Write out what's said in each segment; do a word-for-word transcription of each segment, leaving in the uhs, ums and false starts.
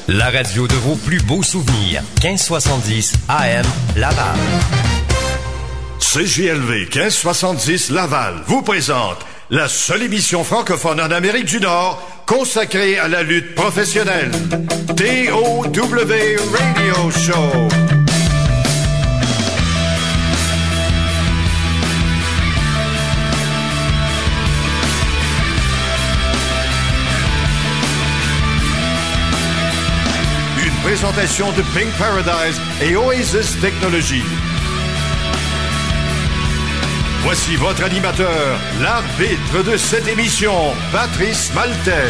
La radio de vos plus beaux souvenirs. quinze soixante-dix A M Laval. C J L V quinze soixante-dix Laval vous présente la seule émission francophone en Amérique du Nord consacrée à la lutte professionnelle. T O W Radio Show. Une présentation de Pink Paradise et Oasis Technologies. Voici votre animateur, l'arbitre de cette émission, Patrice Maltais.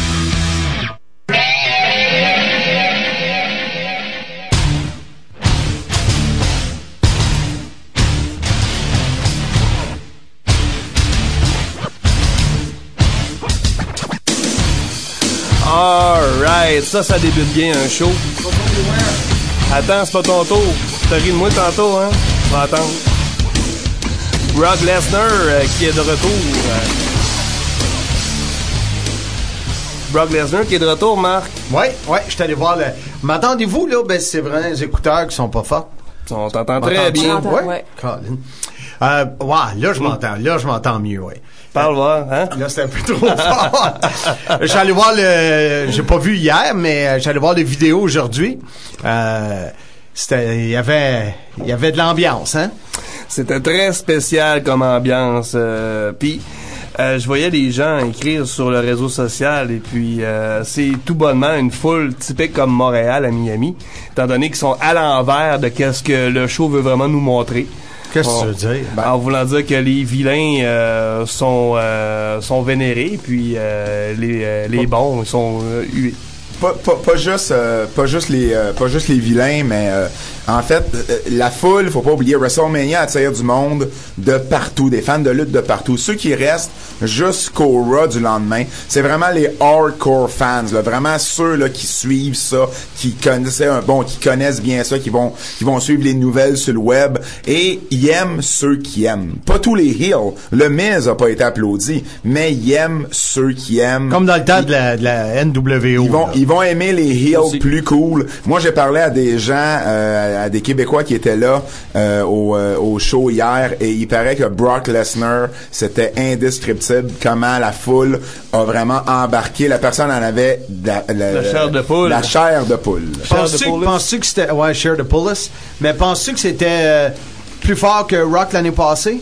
Alright, ça, ça débute bien un show. Attends, c'est pas ton tour. T'as ri de moi tantôt, hein? On va attendre. Brock Lesnar euh, qui est de retour. Euh... Brock Lesnar qui est de retour, Marc. Ouais, ouais, je suis allé voir le... M'entendez-vous, là? Ben, c'est vrai, les écouteurs qui sont pas forts. On t'entend très bien. Ouais. ouais. Colin. Euh, ouais, là, je m'entends. Là, je m'entends mieux, ouais. Parle voir, hein? Là, c'était un peu trop fort. Je suis allé voir le... J'ai pas vu hier, mais je suis allé voir les vidéos aujourd'hui. Euh... C'était... Il y avait... Il y avait de l'ambiance, hein? C'était très spécial comme ambiance. Euh, puis, euh, je voyais les gens écrire sur le réseau social et puis euh, c'est tout bonnement une foule typique comme Montréal à Miami, étant donné qu'ils sont à l'envers de qu'est-ce que le show veut vraiment nous montrer. Qu'est-ce que tu veux dire? Ben, en voulant dire que les vilains euh, sont euh, sont vénérés, puis euh, les euh, les bons sont euh, hués. Pas, pas, pas juste euh, pas juste les euh, pas juste les vilains, mais euh, en fait euh, la foule, faut pas oublier, WrestleMania attire du monde de partout, des fans de lutte de partout. Ceux qui restent jusqu'au Raw du lendemain, c'est vraiment les hardcore fans, là, vraiment ceux là qui suivent ça, qui connaissent un bon, qui connaissent bien ça, qui vont qui vont suivre les nouvelles sur le web et ils aiment ceux qui aiment. Pas tous les heels. Le Miz a pas été applaudi, mais ils aiment ceux qui aiment. Comme dans le temps de la, de la N W O. Ils vont là. ils vont aimer les heels aussi plus cool. Moi, j'ai parlé à des gens, euh, à des Québécois qui étaient là euh, au, euh, au show hier, et il paraît que Brock Lesnar, c'était indescriptible comment la foule a vraiment embarqué. La personne en avait la, la, la chair de poule. La chair de poule. Penses-tu, penses-tu que c'était... Ouais, chair de poule. Mais penses-tu que c'était euh, plus fort que Rock l'année passée?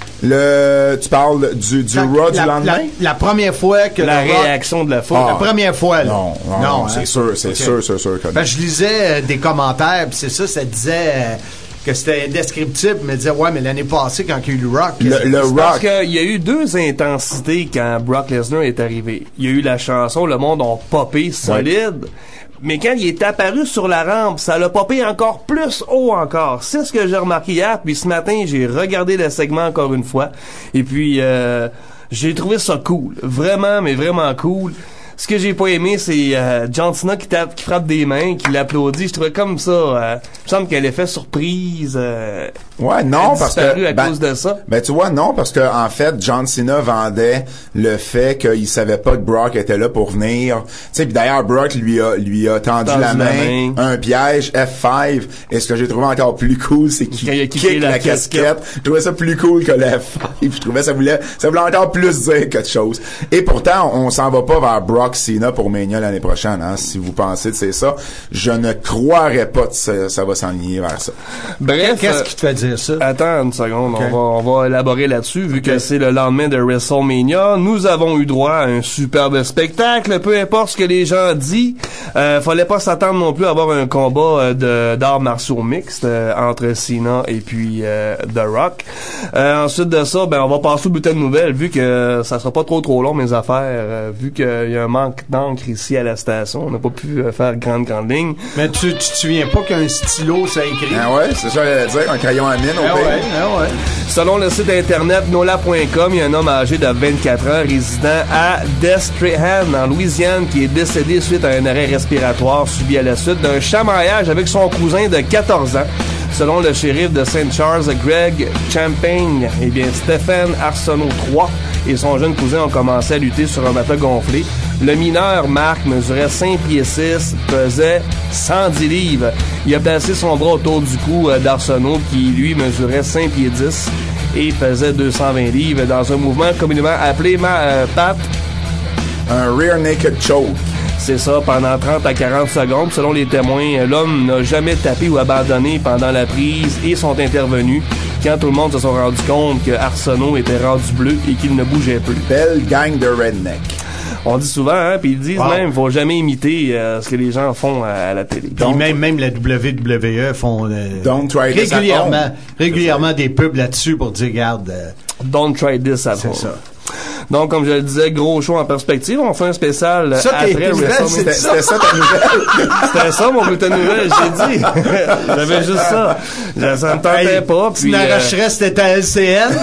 Le, tu parles du, du Raw du lendemain? La, la première fois que la le Rock, réaction de la foule. Ah, la première fois, là. Non, non, non, non c'est hein? sûr, c'est okay. sûr, c'est sûr. Que ben, je lisais euh, des commentaires, puis c'est ça, ça disait euh, que c'était indescriptible, mais disait, ouais, mais l'année passée, quand il y a eu le Rock... Le, le Rock... Parce qu'il y a eu deux intensités quand Brock Lesnar est arrivé. Il y a eu la chanson, le monde a popé solide... Ouais. Mais quand il est apparu sur la rampe, ça l'a popé encore plus haut encore. C'est ce que j'ai remarqué hier. Puis ce matin, j'ai regardé le segment encore une fois. Et puis, euh, j'ai trouvé ça cool. Vraiment, mais vraiment cool. Ce que j'ai pas aimé, c'est euh, John Cena qui tape, qui frappe des mains, qui l'applaudit. Je trouvais comme ça. Euh, il me semble qu'elle est fait surprise. Euh, ouais, non, parce que à ben, cause de ça. Ben tu vois, non, parce que en fait, John Cena vendait le fait qu'il savait pas que Brock était là pour venir. Tu sais, puis d'ailleurs, Brock lui a lui a tendu, tendu la, main, la main, un piège F cinq. Et ce que j'ai trouvé encore plus cool, c'est qu'il kick la, la casquette. casquette. Je trouvais ça plus cool que le F cinq. Je trouvais ça voulait ça voulait encore plus dire quelque chose. Et pourtant, on, on s'en va pas vers Brock Cena pour Mania l'année prochaine, hein. Si vous pensez que c'est ça, je ne croirais pas que ça, ça va s'enligner vers ça. Bref, qu'est-ce euh, qui te fait dire ça? Attends une seconde, okay. on va on va élaborer là-dessus, vu okay. que c'est le lendemain de WrestleMania. Nous avons eu droit à un superbe spectacle, peu importe ce que les gens disent. Euh, fallait pas s'attendre non plus à avoir un combat de d'arts martiaux mixtes euh, entre Cena et puis euh, The Rock. Euh, ensuite de ça, ben on va passer au bulletin de nouvelles, vu que ça sera pas trop trop long mes affaires, euh, vu qu'il y a un manque d'encre ici à la station, on n'a pas pu euh, faire grande grande ligne. Mais tu tu te souviens pas qu'un stylo ça écrit? Ah ouais, c'est ça que j'allais dire, un crayon à mine au ah pays. Ouais, ah ouais. Selon le site internet nola point com, il y a un homme âgé de vingt-quatre ans résidant à Destrehan en Louisiane qui est décédé suite à un arrêt respiratoire subi à la suite d'un chamaillage avec son cousin de quatorze ans. Selon le shérif de Saint Charles, Greg Champagne, eh bien, Stephen Arsenault trois et son jeune cousin ont commencé à lutter sur un matelas gonflé. Le mineur Marc mesurait cinq pieds six, pesait cent dix livres. Il a placé son bras autour du cou euh, d'Arsenault, qui lui mesurait cinq pieds dix et pesait deux cent vingt livres dans un mouvement communément appelé ma, euh, Pat. Un rear naked choke. C'est ça, pendant trente à quarante secondes. Selon les témoins, l'homme n'a jamais tapé ou abandonné pendant la prise et sont intervenus quand tout le monde se sont rendu compte que Arsenault était rendu bleu et qu'il ne bougeait plus. Belle gang de redneck. On dit souvent, hein, puis ils disent wow. même, faut jamais imiter euh, ce que les gens font à, à la télé. Puis même, même la W W E font euh, Don't try this régulièrement, at home. régulièrement des pubs là-dessus pour dire, regarde, euh, Don't try this at home. c'est ça. Donc, comme je le disais, gros show en perspective. On fait un spécial Ça, après t'es- WrestleMania. C'était c'était ça ta nouvelle? C'était ça, mon bulletin de nouvelles, j'ai dit. J'avais juste ça. Ça me tentait Hey, pas. tu Puis, euh, n'arracherais c'était ta L C N.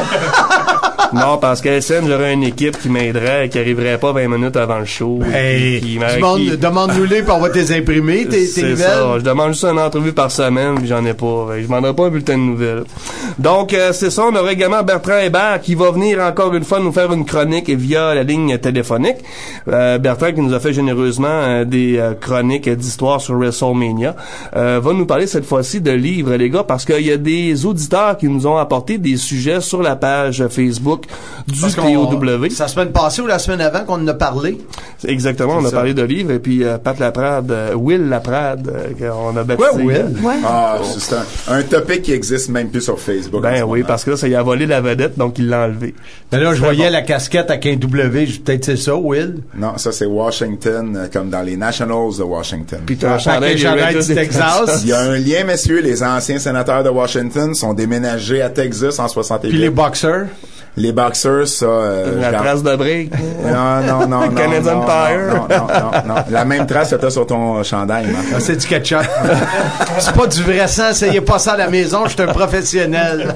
non, parce qu'à S N, j'aurais une équipe qui m'aiderait et qui arriverait pas vingt minutes avant le show. Hey, Qui- qui- demande, qui- demande-nous-les pour avoir tes imprimés, tes, tes C'est nouvelles. ça. Je demande juste une entrevue par semaine, puis j'en ai pas. Je demanderai pas un bulletin de nouvelles. Donc, euh, c'est ça. On aura également Bertrand Hébert qui va venir encore une fois nous faire une chronique via la ligne téléphonique. Euh, Bertrand, qui nous a fait généreusement euh, des euh, chroniques d'histoire sur WrestleMania, euh, va nous parler cette fois-ci de livres, les gars, parce qu'il y a des auditeurs qui nous ont apporté des sujets sur la page Facebook du Parce T qu'on- O W. C'est la semaine passée ou la semaine avant qu'on en a parlé. Exactement, on C'est a ça. parlé de livres, et puis euh, Pat Laprade, euh, Will Laprade, euh, qu'on a baptisé. Ouais, Will. Ouais. Ah, c'est un, un topic qui existe même plus sur Facebook. en Ben ce oui, moment. parce que là, ça y a volé la vedette, donc il l'a enlevé. Mais là, je Très voyais bon. la casquette avec un W, je- peut-être c'est ça, Will. Non, ça c'est Washington, euh, comme dans les Nationals de Washington. Puis t'as un Ah, chandail avec des un chandail Rangers du des Texas. Il y a un lien, messieurs, les anciens sénateurs de Washington sont déménagés à Texas en soixante-huit. Puis les boxers. Les boxers, ça... Euh, La je trace de break. Non, non, non, non. Canadian non, Tire. Non, non, non, non. La même trace que t'as sur ton chandail, Marc. Ah, c'est du ketchup. C'est pas du vrai sang, essayez pas ça à la maison, je suis un professionnel.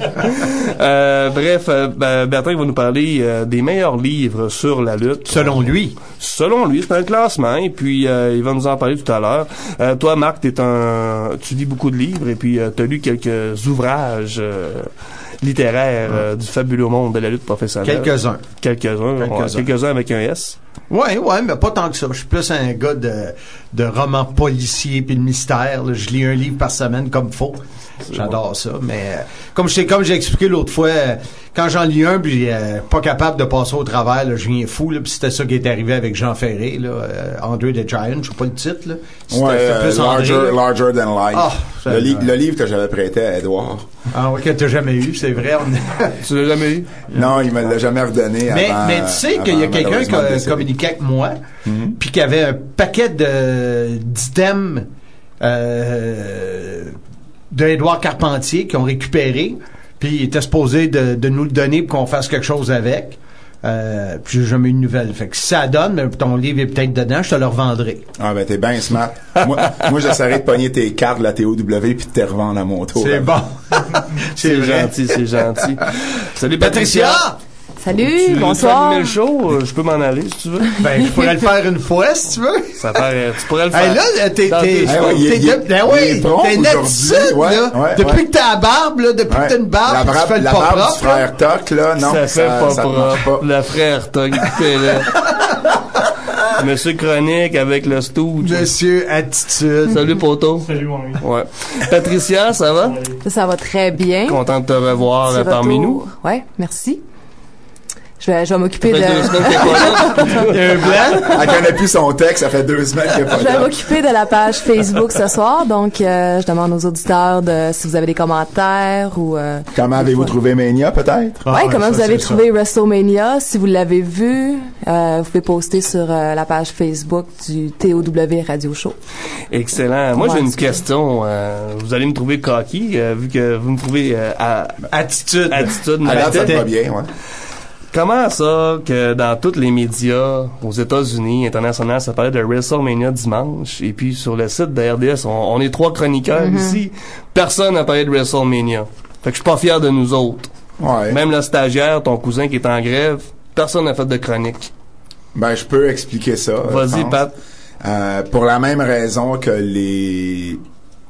Euh, bref, euh, ben, Bertrand il va nous parler euh, des meilleurs livres sur la lutte. Selon lui. Selon lui, c'est un classement, et puis euh, il va nous en parler tout à l'heure. Euh, toi, Marc, t'es un, tu lis beaucoup de livres, et puis euh, t'as lu quelques ouvrages euh, littéraires euh, du fabuleux monde de la lutte professionnelle. Quelques-uns. Quelques-uns. Quelques-uns. ouais, Quelques-uns avec un S. Ouais, ouais, mais pas tant que ça. Je suis plus un gars de, de romans policiers puis de mystère. là. Je lis un livre par semaine comme faut. J'adore ça. Mais euh, comme je sais, comme j'ai expliqué l'autre fois, euh, quand j'en lis un puis euh, pas capable de passer au travers, là, je viens fou. Là, puis c'était ça qui est arrivé avec Jean Ferré, là, euh, André the Giant, je sais pas le titre. Là. C'était- Ouais, c'était euh, plus André, larger, là. larger than life. Ah, ça- le, li- le livre que j'avais prêté à Edouard. Ah ouais, que t'as jamais eu, c'est vrai. on- Tu l'as jamais eu? Non, il me l'a jamais redonné Mais, avant. mais tu sais avant, qu'il y a quelqu'un qui malheureusement, le a décès. communiqué avec moi, Mhm. puis qui avait un paquet de d'items euh, de Édouard Carpentier qui ont récupéré, puis il était supposé de, de nous le donner pour qu'on fasse quelque chose avec. Euh, puis j'ai jamais eu de nouvelles. Fait que si ça donne, mais ton livre est peut-être dedans, je te le revendrai. Ah ben t'es bien smart. moi, moi j'essaierai de pogner tes cartes de la T O W puis de te revendre à mon tour. C'est bon. C'est vrai. gentil, c'est gentil. Salut Patricia! Patricia! Salut, Tu veux bonsoir. animer le show? Euh, Je peux m'en aller si tu veux. Ben, je pourrais le faire une fois si tu veux. Ça paraît, tu pourrais le faire. Hey, là, t'es, Dans t'es, deux Eh ouais, il est- t'es, il est- ben il oui, est prompt t'es une aujourd'hui. attitude, Ouais, là. ouais, depuis ouais. que t'as la barbe, là, depuis Ouais. que t'as une barbe, la tu barbe, fais le la pas barbe du propre, là. frère Toc, là, non. ça fait pas ça marche propre. pas. Le frère Tog, écoutez-le. Monsieur Chronique avec le stooge. Monsieur Attitude. Salut, poteau. Salut, mon ami. Ouais. Patricia, ça va? Ça, ça va très bien. Content de te revoir Petit euh, parmi retour. nous. Ouais, merci. Je vais, je vais m'occuper Ça de, fait deux semaines qu'elle est pas là. Il y a un blanc. Elle connaît plus son texte, ça fait deux semaines qu'elle est pas je vais là. m'occuper de la page Facebook ce soir. Donc, euh, je demande aux auditeurs de, si vous avez des commentaires ou, euh, Comment avez-vous trouvé Mania, peut-être? Ah, ouais, ouais, comment ça, vous avez c'est trouvé WrestleMania? Si vous l'avez vu, euh, vous pouvez poster sur euh, la page Facebook du T O W Radio Show. Excellent. Moi, Ouais, j'ai une c'est question. Euh, vous allez me trouver cocky, euh, vu que vous me trouvez euh, à Attitude. attitude. À date, ça te mais- va bien, ouais. Comment ça que dans tous les médias aux États-Unis, international, ça parlait de WrestleMania dimanche, et puis sur le site de R D S, on, on est trois chroniqueurs ici, personne n'a parlé de WrestleMania. Fait que je suis pas fier de nous autres. Ouais. Même le stagiaire, ton cousin qui est en grève, personne n'a fait de chronique. Ben, je peux expliquer ça. euh, Vas-y, je pense. Pat. Euh, pour la même raison que les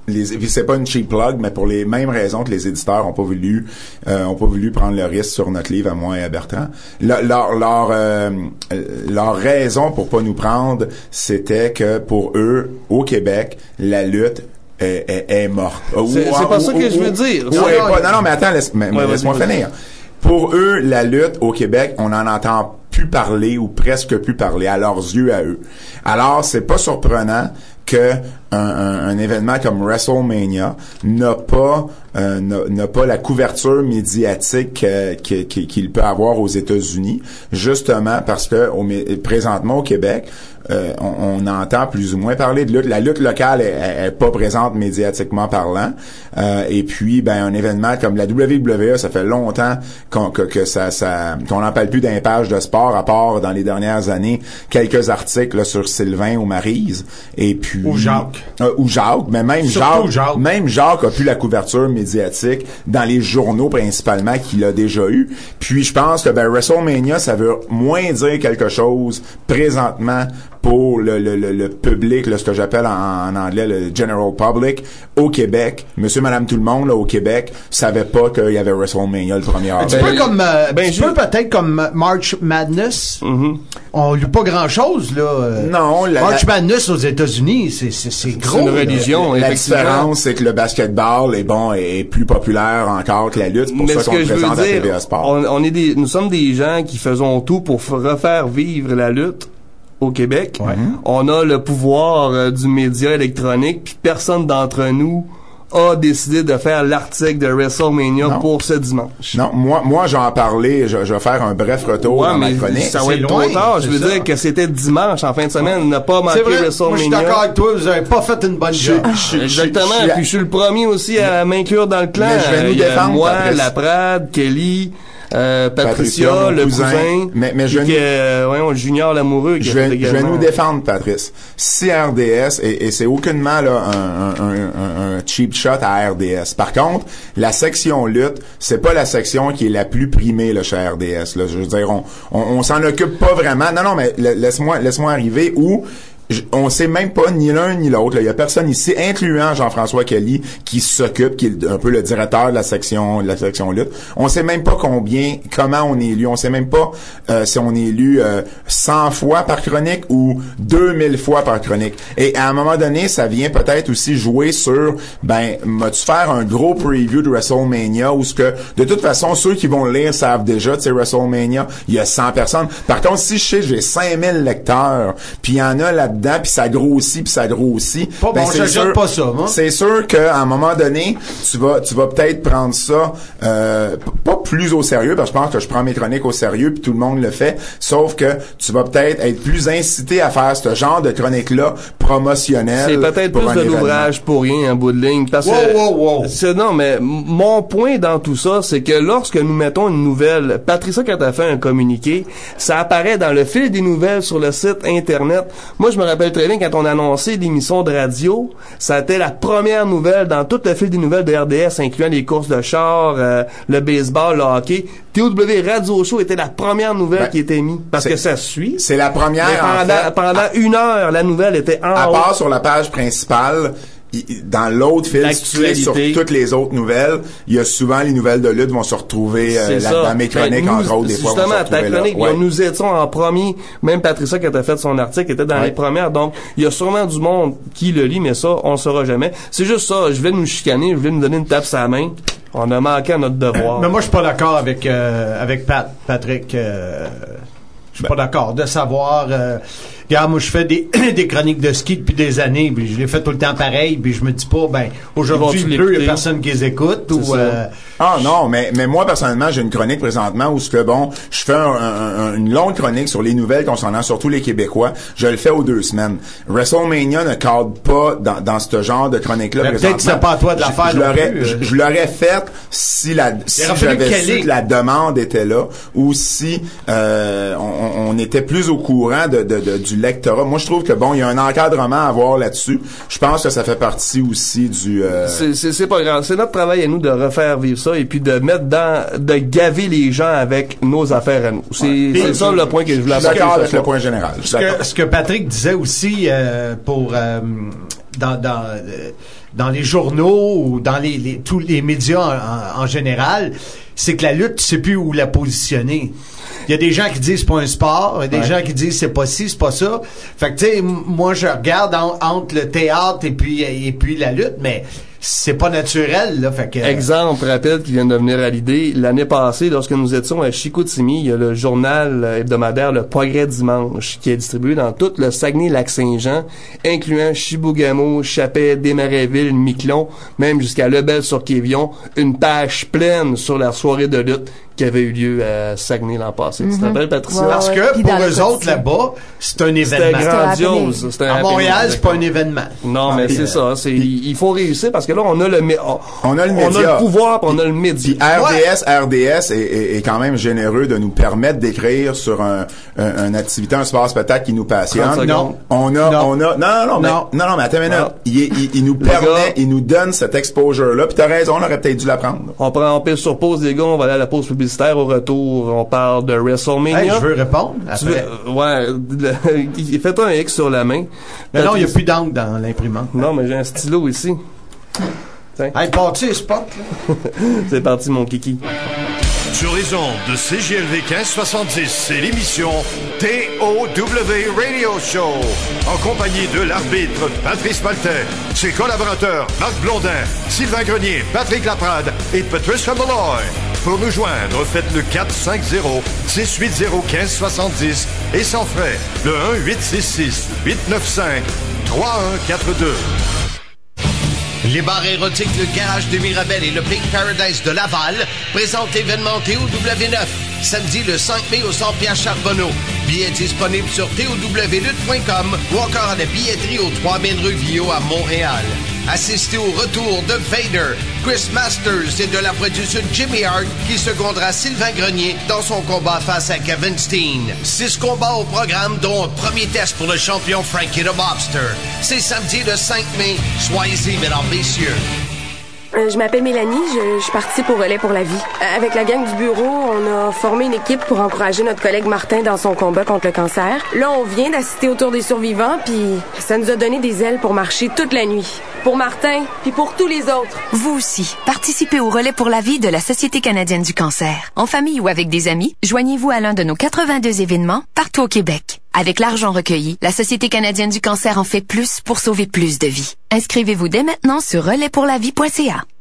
les, c'est pas une cheap plug, mais pour les mêmes raisons que les éditeurs ont pas voulu, euh, ont pas voulu prendre le risque sur notre livre à moi et à Bertrand. Le, leur, leur, euh, leur raison pour pas nous prendre, c'était que pour eux, au Québec, la lutte est, est, est morte. C'est, ou, c'est pas ou, ça que ou, je veux dire. Ou, non, pas, non, non, mais attends, laisse, mais, ouais, laisse-moi finir. Pour eux, la lutte au Québec, on en entend plus parler ou presque plus parler à leurs yeux à eux. Alors, c'est pas surprenant que un, un, un événement comme WrestleMania n'a pas euh, n'a, n'a pas la couverture médiatique euh, qu'il, qu'il peut avoir aux États-Unis, justement parce que au, présentement au Québec, euh, on, on entend plus ou moins parler de lutte. La lutte locale est, est pas présente médiatiquement parlant. Euh, et puis, ben un événement comme la W W E, ça fait longtemps qu'on, que, que ça, ça qu'on n'en parle plus d'un page de sport, à part dans les dernières années quelques articles là, sur Sylvain ou Maryse. Et puis ou Jacques. Euh, ou Jacques, mais même Jacques, Jacques, même Jacques a plus la couverture médiatique dans les journaux principalement qu'il a déjà eu. Puis je pense que ben WrestleMania, ça veut moins dire quelque chose présentement pour le, le, le, le public, là, ce que j'appelle en, en anglais le general public au Québec. Monsieur, madame, tout le monde là, au Québec savait pas qu'il y avait WrestleMania le premier avril. Un petit peu comme, euh, ben, un petit peu peut-être comme March Madness. Mm-hmm. On lit pas grand-chose là. Non. La, March la... Madness aux États-Unis, c'est c'est c'est gros. C'est une religion. La, la différence, c'est que le basketball est bon est plus populaire encore que la lutte. C'est pour Mais ça qu'on le présente dire, à T V A Sport. On, on est des, nous sommes des gens qui faisons tout pour refaire vivre la lutte au Québec. Ouais. On a le pouvoir euh, du média électronique, puis personne d'entre nous a décidé de faire l'article de WrestleMania non. pour ce dimanche. Non, moi, moi, j'en parlais, je, je vais faire un bref retour ouais, dans mais ma chronique. Ça va être trop tard. Je veux ça. dire que c'était dimanche, en fin de semaine, n'a pas manqué WrestleMania. Moi, je suis d'accord avec toi, vous avez pas fait une bonne job. Exactement. Je, je, je, puis je suis le premier aussi à m'inclure dans le clan. Mais je vais nous défendre, moi, Patrice. Laprade, Kelly, Euh, Patricia, Patricia le cousin, cousin, mais, mais je qui, euh, voyons, Junior l'amoureux. Qui je, vais, je vais nous défendre, Patrice. Si R D S, et, et c'est aucunement là un, un, un, un cheap shot à R D S. Par contre, la section lutte, c'est pas la section qui est la plus primée là, chez R D S. Là. Je veux dire, on, on, on s'en occupe pas vraiment. Non, non, mais laisse-moi, laisse-moi arriver où on sait même pas ni l'un ni l'autre. Il y a personne ici, incluant Jean-François Kelly, qui s'occupe, qui est un peu le directeur de la section, de la section lutte. On sait même pas combien, comment on est élu. On sait même pas euh, si on est élu euh, cent fois par chronique ou deux mille fois par chronique. Et à un moment donné, ça vient peut-être aussi jouer sur, ben, vas-tu faire un gros preview de WrestleMania où ce que, de toute façon, ceux qui vont le lire savent déjà, tu sais, WrestleMania, il y a cent personnes. Par contre, si je sais, j'ai cinq mille lecteurs, puis il y en a là puis ça grossit, puis ça grossit. Pas ben bon, je jette pas ça, moi. C'est sûr qu'à un moment donné, tu vas tu vas peut-être prendre ça euh, p- pas plus au sérieux, parce que je pense que je prends mes chroniques au sérieux, puis tout le monde le fait, sauf que tu vas peut-être être plus incité à faire ce genre de chronique-là promotionnelle. C'est peut-être plus de l'ouvrage pour rien en bout de ligne. Parce wow, que wow, wow. C'est, non, mais mon point dans tout ça, c'est que lorsque nous mettons une nouvelle, Patricia, quand elle fait un communiqué, ça apparaît dans le fil des nouvelles sur le site Internet. Moi, je me rappelle très bien quand on a annoncé l'émission de radio, ça a été la première nouvelle dans tout le fil des nouvelles de R D S, incluant les courses de chars, euh, le baseball, le hockey. T O W Radio Show était la première nouvelle ben, qui était mise. Parce que ça suit. C'est la première, mais pendant, en fait, pendant à, une heure, la nouvelle était en à haut. part sur la page principale, dans l'autre fil, si tu cliques sur toutes les autres nouvelles, il y a souvent les nouvelles de lutte vont se retrouver euh, là, dans mes chroniques, ben, nous, entre autres, des fois. Justement, ta chronique, ouais. nous étions en premier. Même Patricia, quand a fait son article, était dans ouais. les premières. Donc, il y a sûrement du monde qui le lit, mais ça, on le saura jamais. C'est juste ça. Je vais nous chicaner, je vais nous donner une tape sur la main. On a manqué à notre devoir. Mais moi, je suis pas d'accord avec euh, avec Pat, Patrick. Euh, je suis ben. pas d'accord de savoir. Euh, Regarde, moi, je fais des, des chroniques de ski depuis des années, puis je les fais tout le temps pareil, puis je me dis pas, ben, aujourd'hui, il pleut, il y a personne qui les écoute, ou... Euh, ah non, mais mais moi, personnellement, j'ai une chronique présentement où ce que, bon, je fais un, un, une longue chronique sur les nouvelles concernant surtout les Québécois. Je le fais aux deux semaines. WrestleMania ne cadre pas dans, dans ce genre de chronique-là, mais présentement. Peut-être que c'est pas à toi de la faire, je, je l'aurais, je, je l'aurais fait si la, si j'avais su que la demande était là, ou si, euh, on, on était plus au courant de, de, de du lectorat. Moi, je trouve que bon, il y a un encadrement à avoir là-dessus. Je pense que ça fait partie aussi du... Euh... C'est, c'est, c'est pas grave. C'est notre travail à nous de refaire vivre ça et puis de mettre dans, de gaver les gens avec nos affaires à nous. C'est, ouais. c'est ça le point que je voulais apporter. Je suis d'accord avec le point général. Ce que, ce que Patrick disait aussi euh, pour euh, dans dans euh, dans les journaux ou dans les, les tous les médias en, en, en général, c'est que la lutte, tu sais plus où la positionner. Il y a des gens qui disent c'est pas un sport, il y a des ouais. gens qui disent c'est pas ci, c'est pas ça. Fait que tu sais, moi je regarde en, entre le théâtre et puis et puis la lutte, mais c'est pas naturel, là. Fait que... Exemple rapide qui vient de venir à l'idée. L'année passée, lorsque nous étions à Chicoutimi, il y a le journal hebdomadaire Le Progrès Dimanche qui est distribué dans tout le Saguenay-Lac-Saint-Jean, incluant Chibougamau, Chapet, Desmarais-Ville, Miquelon, même jusqu'à Lebel-sur-Quévillon, une page pleine sur la soirée de lutte qui avait eu lieu à Saguenay l'an passé. Mm-hmm. Tu te rappelles, Patricia? Ouais, Parce ouais. que Puis pour eux autres, là-bas, c'est un événement. C'était grandiose. C'était à Montréal, c'est pas un événement. Non, mais c'est ça. C'est, il faut réussir parce que là, on a le, on, on a le média. On a le pouvoir puis on a le média. Puis R D S, ouais. R D S est, est, est quand même généreux de nous permettre d'écrire sur un, un, une activité, un sport-spectacle qui nous passionne. Non. On a, non. on a, non, non, non, mais, non, non, mais attends une minute. Il, il, il nous permet, gars, il nous donne cette exposure-là. Puis t'as raison, on aurait peut-être dû la prendre. On prend, on pile sur pause, les gars, on va aller à la pause publicitaire. Au retour, on parle de WrestleMania. Hey, je veux répondre. Après. Veux, ouais, fais-toi un X sur la main. Mais non, il n'y a plus d'encre dans l'imprimante. Non, mais j'ai un stylo ici. Tiens. Hey, parti, spot, là. C'est parti, mon kiki. Sur les ondes de C J L V quinze soixante-dix, c'est l'émission T O W Radio Show, en compagnie de l'arbitre Patrice Maltais, ses collaborateurs Marc Blondin, Sylvain Grenier, Patrick Laprade et Patricia Malloy. Pour nous joindre, faites le quatre cinq zéro, six huit zéro, un cinq sept zéro et sans frais, le un huit six six, huit neuf cinq, trois un quatre deux. Les bars érotiques, le Garage de Mirabel et le Pink Paradise de Laval présentent l'événement T O W neuf, samedi le cinq mai au Centre Pierre Charbonneau. Billets disponibles sur T O W lutte point com ou encore à la billetterie aux trois mille rue Villot à Montréal. Assistez au retour de Vader, Chris Masters et de la voix du Sud Jimmy Hart qui secondera Sylvain Grenier dans son combat face à Kevin Steen. Six combats au programme dont un premier test pour le champion Frankie the Mobster. C'est samedi le cinq mai. Soyez-y, mesdames, messieurs. Euh, je m'appelle Mélanie, je, je suis partie pour Relais pour la vie. Euh, avec la gang du bureau, on a formé une équipe pour encourager notre collègue Martin dans son combat contre le cancer. Là, on vient d'assister au tour des survivants, puis ça nous a donné des ailes pour marcher toute la nuit. Pour Martin, puis pour tous les autres. Vous aussi, participez au Relais pour la vie de la Société canadienne du cancer. En famille ou avec des amis, joignez-vous à l'un de nos quatre-vingt-deux événements partout au Québec. Avec l'argent recueilli, la Société canadienne du cancer en fait plus pour sauver plus de vies. Inscrivez-vous dès maintenant sur relais pour la vie point c a.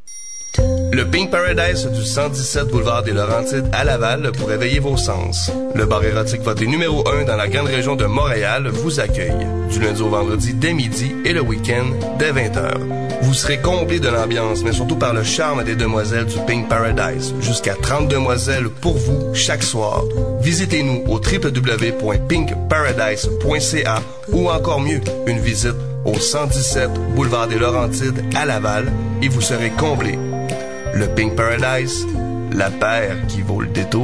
Le Pink Paradise du cent dix-sept boulevard des Laurentides à Laval pour éveiller vos sens. Le bar érotique voté numéro un dans la grande région de Montréal vous accueille. Du lundi au vendredi dès midi et le week-end dès vingt heures. Vous serez comblé de l'ambiance, mais surtout par le charme des demoiselles du Pink Paradise. Jusqu'à trente demoiselles pour vous chaque soir. Visitez-nous au w w w point pink paradise point c a ou encore mieux, une visite au cent dix-sept boulevard des Laurentides à Laval et vous serez comblé. Le Pink Paradise, la paire qui vaut le détour.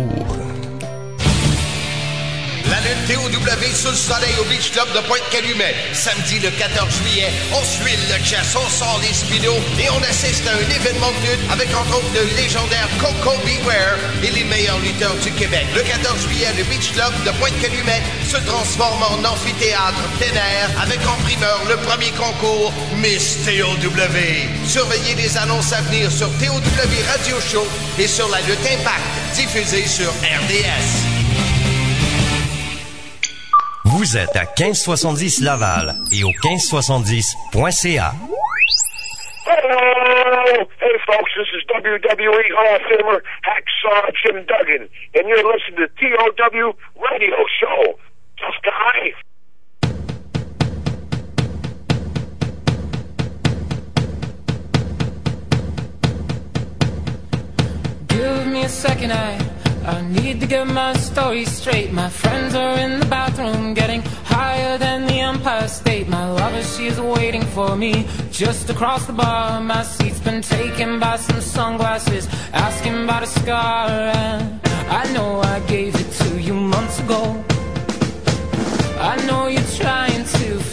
La lutte T O W sous le soleil au Beach Club de Pointe-Calumet. Samedi le quatorze juillet, on suit le chess, on sort les speedos et on assiste à un événement de lutte avec entre autres le légendaire Coco Beware et les meilleurs lutteurs du Québec. Le quatorze juillet, le Beach Club de Pointe-Calumet se transforme en amphithéâtre plein air avec en primeur le premier concours Miss T O W. Surveillez les annonces à venir sur T O W Radio Show et sur la lutte Impact, diffusée sur R D S. Vous êtes à quinze soixante-dix Laval et au quinze soixante-dix point c a. Hello! Hey folks, this is W W E Hall of Famer Hacksaw Jim Duggan, and you're listening to T O W Radio Show. Tough guy. Give me a second, I I need to get my story straight. My friends are in the bathroom getting higher than the Empire State. My lover, she's waiting for me just across the bar. My seat's been taken by some sunglasses asking about a scar. And I know I gave it to you months ago. I know you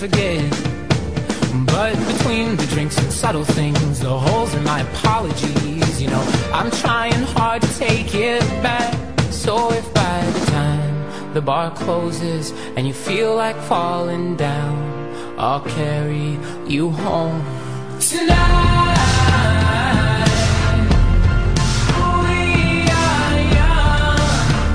forget. But between the drinks and subtle things, the holes in my apologies, you know, I'm trying hard to take it back. So if by the time the bar closes and you feel like falling down, I'll carry you home tonight. We are young,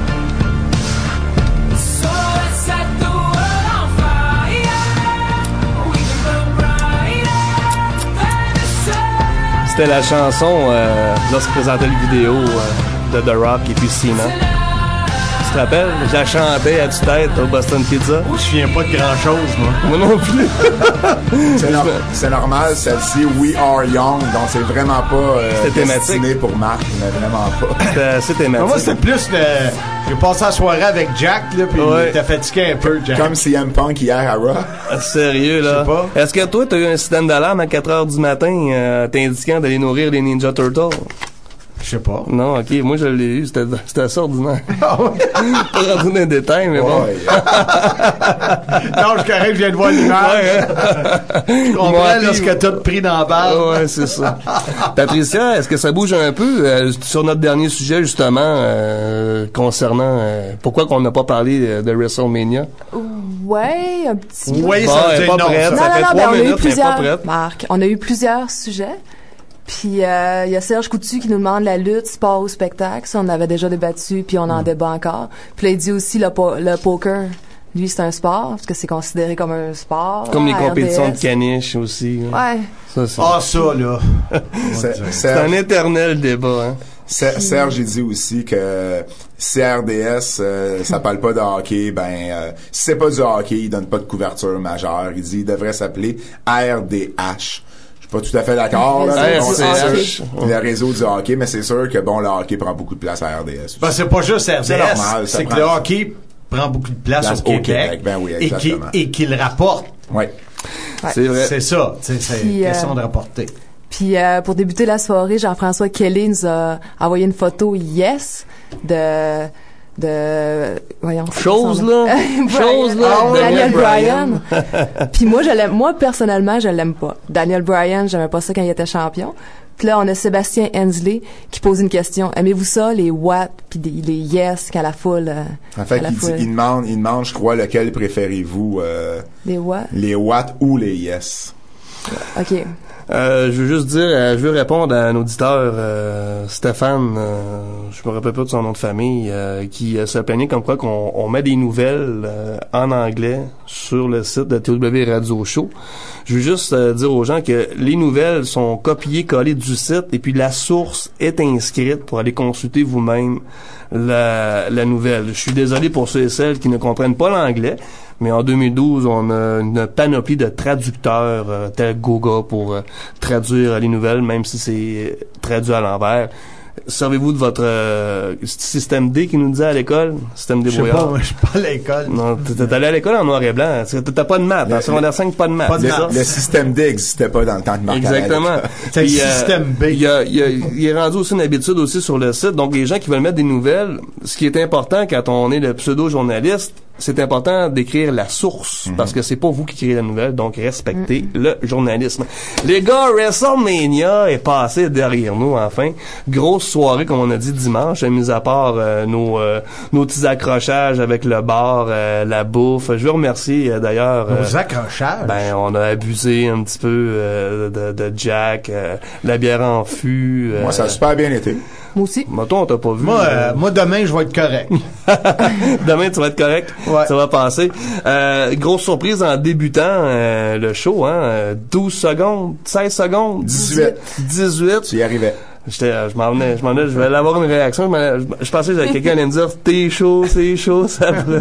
so let's set the world on fire. We can burn brighter than the sun. C'était la chanson euh, lorsqu'il présentait le vidéo euh, de The Rock et puis Cena. Tu te rappelles? Je la chantais à tue-tête au Boston Pizza. Je me souviens pas de grand-chose, moi. Moi non plus. c'est, no- c'est normal, celle-ci, We Are Young, donc c'est vraiment pas euh, destiné pour Marc, mais vraiment pas. C'était assez thématique. Moi, c'était plus le... J'ai passé la soirée avec Jack, là, pis ouais. t'as fatigué un peu, Jack. Comme C M Punk hier à Raw. Sérieux, là? Je sais pas. Est-ce que toi, t'as eu un système d'alarme à quatre heures du matin euh, t'indiquant d'aller nourrir les Ninja Turtles? Je sais pas. Non, ok, moi je l'ai eu, c'était, c'était assez ordinaire. Ah ouais? Pas rentrer dans les détails, mais bon. Ouais. Non, je suis correct, je viens de voir l'image. Ouais. Je comprends Moi, lorsque t'as pris dans la balle. Ouais, c'est ça. Patricia, est-ce que ça bouge un peu euh, sur notre dernier sujet, justement, euh, concernant euh, pourquoi qu'on n'a pas parlé de, de WrestleMania? Ouais, un petit peu. Oui, bon, ça elle est veut pas dire non. prête, Non, ça non, fait non, trois ben, on a eu minutes, mais pas plusieurs, prête. Marc, on a eu plusieurs sujets. Puis, euh, il y a Serge Coutu qui nous demande la lutte, sport ou spectacle. Ça, on avait déjà débattu, puis on en débat encore. Puis là, il dit aussi le, po- le poker. Lui, c'est un sport, parce que c'est considéré comme un sport. Comme les à compétitions R D S. de caniche aussi. Hein. Ouais. Ça, c'est, Ah, ça, là. C'est, c'est un éternel débat. Hein. Ser- Serge, il dit aussi que si R D S, euh, ça parle pas de hockey, ben, euh, si c'est pas du hockey, il donne pas de couverture majeure. Il dit, il devrait s'appeler R D H. Pas tout à fait d'accord, là. R Bon, C H. c'est le réseau du hockey, mais c'est sûr que, bon, le hockey prend beaucoup de place à R D S. Ben, c'est pas juste R D S. C'est normal, ça c'est que prend- le hockey prend beaucoup de place, Place au au Québec. Québec, ben oui, et qui, exactement. et qu'il rapporte. Oui. Ouais. C'est vrai. C'est ça. C'est, c'est Puis, une question euh, de rapporter. Puis euh, pour débuter la soirée, Jean-François Kelly nous a envoyé une photo yes de de voyons Chose là, chose là, oh, Daniel, Daniel Bryan. Puis moi je l'aime, moi personnellement je l'aime pas. Daniel Bryan, j'aimais pas ça quand il était champion. Puis là on a Sébastien Hensley qui pose une question. Aimez-vous ça les what puis des- les yes quand la foule euh, En fait, quand la il, dit- foule- il demande, il demande, je crois, lequel préférez-vous, euh, les what? les what ou les yes? OK. Euh, je veux juste dire, euh, je veux répondre à un auditeur, euh, Stéphane, euh, je me rappelle pas de son nom de famille, euh, qui euh, se plaignait comme quoi qu'on on met des nouvelles euh, en anglais sur le site de T O W Radio Show. Je veux juste euh, dire aux gens que les nouvelles sont copiées, collées du site, et puis la source est inscrite pour aller consulter vous-même la, la nouvelle. Je suis désolé pour ceux et celles qui ne comprennent pas l'anglais, mais en deux mille douze, on a une panoplie de traducteurs euh, tels Goga pour euh, traduire les nouvelles, même si c'est traduit à l'envers. Servez-vous de votre euh, système D qui nous disait à l'école, système Je sais débrouillard. pas, moi, je suis pas à l'école. Non, t'es t'es allé à l'école en noir et blanc. T'as t'as pas de maths. En secondaire cinq, pas de maths. Pas de c'est maths. ça? Le système D n'existait pas dans le temps de Marc Exactement. Arel. C'est le Puis, euh, système B. Il y a, il y a- il est rendu aussi une habitude aussi sur le site. Donc, les gens qui veulent mettre des nouvelles, ce qui est important quand on est le pseudo-journaliste, c'est important d'écrire la source, parce que c'est pas vous qui créez la nouvelle, donc respectez le journalisme. Les gars, WrestleMania est passé derrière nous, enfin. Grosse soirée, comme on a dit dimanche, mis à part euh, nos euh, nos petits accrochages avec le bar, euh, la bouffe. Je veux remercier euh, d'ailleurs... euh, Nos accrochages. ben, on a abusé un petit peu euh, de, de Jack, euh, la bière en fût. Euh, Moi, ça a super bien été. Moi aussi. moi, toi, on t'a pas vu. Moi, euh, euh, moi, demain, je vais être correct. Demain, tu vas être correct. Ouais. Ça va passer. Euh, grosse surprise en débutant euh, le show, hein. euh, douze secondes, seize secondes. dix-huit. dix-huit. Tu y arrivais. J'étais, euh, je m'en venais, je m'en venais, je vais aller avoir une réaction. Je, m'en- je, je pensais que j'avais quelqu'un allait me dire, t'es chaud, c'est chaud, ça brûle.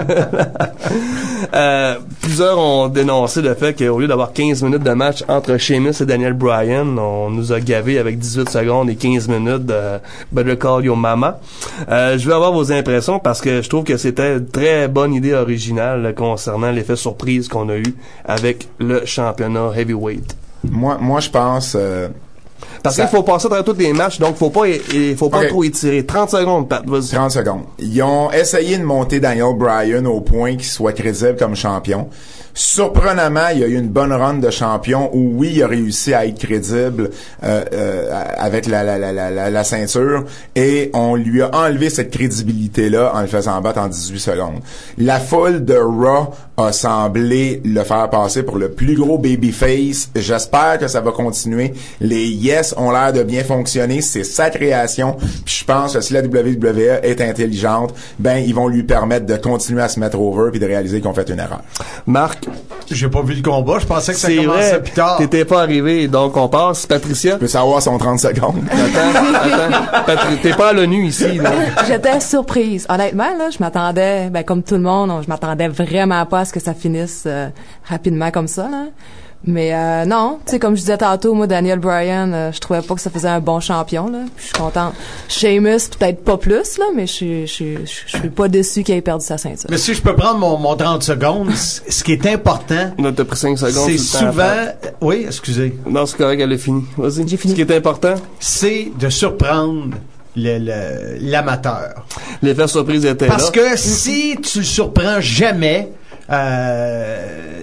euh, Plusieurs ont dénoncé le fait qu'au lieu d'avoir quinze minutes de match entre Sheamus et Daniel Bryan, on nous a gavé avec dix-huit secondes et quinze minutes de Better Call Your Mama. Euh, je veux avoir vos impressions parce que je trouve que c'était une très bonne idée originale là, concernant l'effet surprise qu'on a eu avec le championnat heavyweight. Moi, moi, je pense, euh, Parce Ça... qu'il faut passer dans tous les matchs, donc faut pas, il faut pas okay. trop étirer. trente secondes, Pat, vas-y. trente secondes. Ils ont essayé de monter Daniel Bryan au point qu'il soit crédible comme champion. Surprenamment, il y a eu une bonne run de champion où oui, il a réussi à être crédible euh, euh, avec la, la, la, la, la ceinture et on lui a enlevé cette crédibilité-là en le faisant battre en dix-huit secondes. La foule de Raw a semblé le faire passer pour le plus gros babyface. J'espère que ça va continuer. Les Yes ont l'air de bien fonctionner. C'est sa création. Puis je pense que si la W W E est intelligente, ben ils vont lui permettre de continuer à se mettre over puis de réaliser qu'on fait une erreur. Marc? J'ai pas vu le combat, je pensais que ça c'est commençait vrai, plus tard. T'étais pas arrivé, donc on passe. Patricia? Je peux savoir son trente secondes. Attends, attends. Patri- t'es pas à l'ONU ici, là. J'étais surprise. Honnêtement, là, je m'attendais, ben, comme tout le monde, je m'attendais vraiment pas à ce que ça finisse euh, rapidement comme ça, là. Mais euh, non, tu sais, comme je disais tantôt, moi, Daniel Bryan, euh, je trouvais pas que ça faisait un bon champion, là. Puis je suis contente. Sheamus, peut-être pas plus, là, mais je suis, je suis, je suis pas déçu qu'il ait perdu sa ceinture. Mais si je peux prendre mon, mon trente secondes, ce qui est important, là, t'as pris cinq secondes. c'est souvent... Oui, excusez. Non, c'est correct, elle a fini. Vas-y. J'ai fini. Ce qui est important, c'est de surprendre le, le, l'amateur. L'effet surprise était Parce là. que si tu le surprends jamais, euh,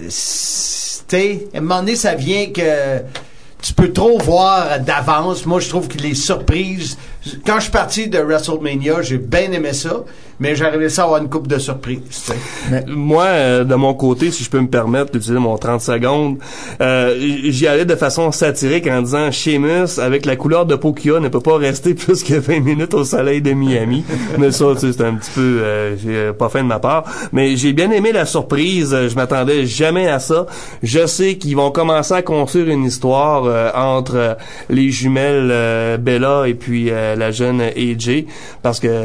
t'sais, à un moment donné, ça vient que tu peux trop voir d'avance. Moi, je trouve que les surprises... Quand je suis parti de WrestleMania, j'ai bien aimé ça, mais j'arrivais ça à avoir une coupe de surprises. Mais moi, euh, de mon côté, si je peux me permettre d'utiliser mon trente secondes, euh, j'y allais de façon satirique en disant Sheamus, avec la couleur de peau qu'il a, ne peut pas rester plus que vingt minutes au soleil de Miami. Mais ça, tu sais, c'est un petit peu euh, j'ai pas fait de ma part. Mais j'ai bien aimé la surprise. Je m'attendais jamais à ça. Je sais qu'ils vont commencer à construire une histoire euh, entre euh, les jumelles euh, Bella et puis euh, la jeune A J, parce que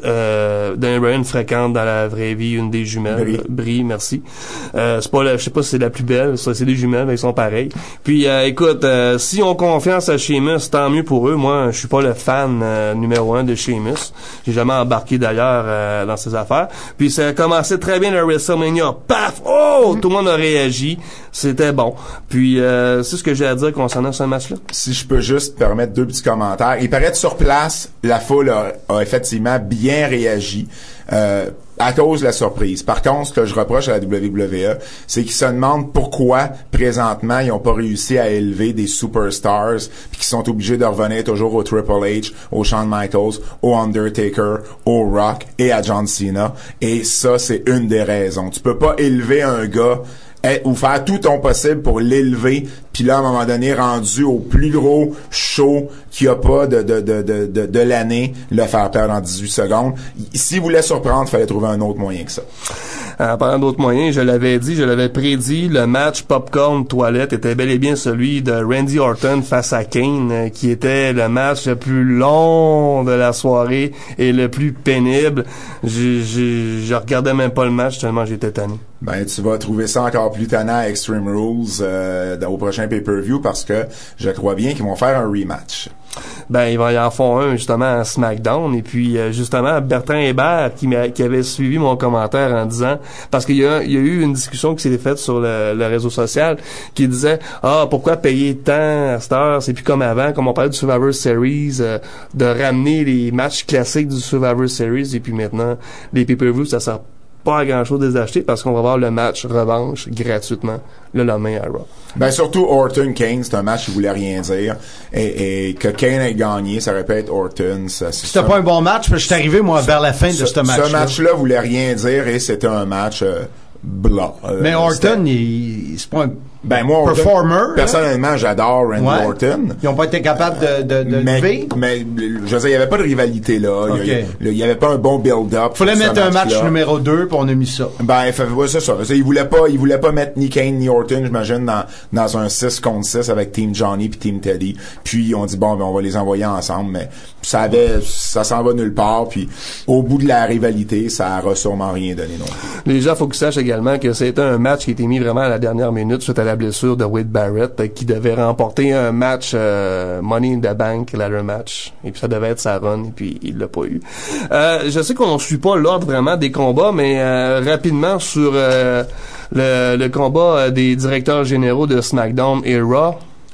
euh, Daniel Bryan fréquente dans la vraie vie une des jumelles. Brie, Brie merci. Euh, c'est pas la, je sais pas si c'est la plus belle, ça, c'est des jumelles, mais ils sont pareils. Puis euh, écoute, euh, si on confiance à Sheamus, tant mieux pour eux. Moi, je suis pas le fan euh, numéro un de Sheamus. J'ai jamais embarqué d'ailleurs euh, dans ces affaires. Puis ça a commencé très bien le WrestleMania. Paf! Oh! Tout le monde a réagi. C'était bon. Puis euh, c'est ce que j'ai à dire concernant ce match-là. Si je peux juste permettre deux petits commentaires. Il paraît que sur place, la foule a, a effectivement bien réagi euh, à cause de la surprise. Par contre, ce que je reproche à la W W E, c'est qu'ils se demandent pourquoi, présentement, ils n'ont pas réussi à élever des superstars puis qu'ils sont obligés de revenir toujours au Triple H, au Shawn Michaels, au Undertaker, au Rock et à John Cena. Et ça, c'est une des raisons. Tu peux pas élever un gars ou faire tout ton possible pour l'élever, puis là, à un moment donné, rendu au plus gros show qu'il n'y a pas de, de, de, de, de, de l'année, le faire perdre en dix-huit secondes. S'il voulait surprendre, il fallait trouver un autre moyen que ça. En parlant d'autres moyens, je l'avais dit, je l'avais prédit, le match Popcorn Toilette était bel et bien celui de Randy Orton face à Kane, euh, qui était le match le plus long de la soirée et le plus pénible. Je, je, je regardais même pas le match tellement j'étais tanné. Ben, tu vas trouver ça encore plus tannant à Extreme Rules euh, au prochain pay-per-view parce que je crois bien qu'ils vont faire un rematch. Ben, ils vont y en faire un, justement, à SmackDown. Et puis, euh, justement, Bertrand Hébert, qui, m'a, qui avait suivi mon commentaire en disant, parce qu'il y a, il y a eu une discussion qui s'est faite sur le, le réseau social, qui disait, ah, pourquoi payer tant à cette heure? C'est plus comme avant, comme on parlait du Survivor Series, euh, de ramener les matchs classiques du Survivor Series, et puis maintenant, les pay-per-views, ça sert pas à grand chose de les acheter parce qu'on va avoir le match revanche gratuitement le lendemain à Raw. Ben surtout Orton Kane, c'est un match qui voulait rien dire et, et que Kane ait gagné, ça répète Orton. Ça, c'est c'était ça. Pas un bon match, parce que je suis arrivé moi vers la fin ce, de ce match-là. Ce match-là voulait rien dire et c'était un match euh, blanc. Euh, Mais Orton, il, c'est pas un ben moi, Orton, performer. Personnellement, hein? J'adore Randy ouais. Orton. Ils ont pas été capables de, de, de mais, lever. Mais je veux dire, il y avait pas de rivalité là. Okay. Il, y, il y avait pas un bon build-up. Fallait mettre un match numéro deux, puis on a mis ça. Ben, fait, ouais, c'est ça. Il voulait pas, il voulait pas mettre ni Kane ni Orton, j'imagine, dans dans un six contre six avec Team Johnny puis Team Teddy. Puis on dit bon, ben on va les envoyer ensemble, mais ça avait, ça s'en va nulle part. Puis au bout de la rivalité, ça aura sûrement rien donné non plus. Les gens, faut qu'ils sachent également que c'était un match qui a été mis vraiment à la dernière minute suite à la blessure de Wade Barrett, euh, qui devait remporter un match euh, Money in the Bank ladder match, et puis ça devait être sa run, et puis il l'a pas eu. Euh, je sais qu'on ne suit pas l'ordre vraiment des combats, mais euh, rapidement sur euh, le, le combat des directeurs généraux de SmackDown et Raw.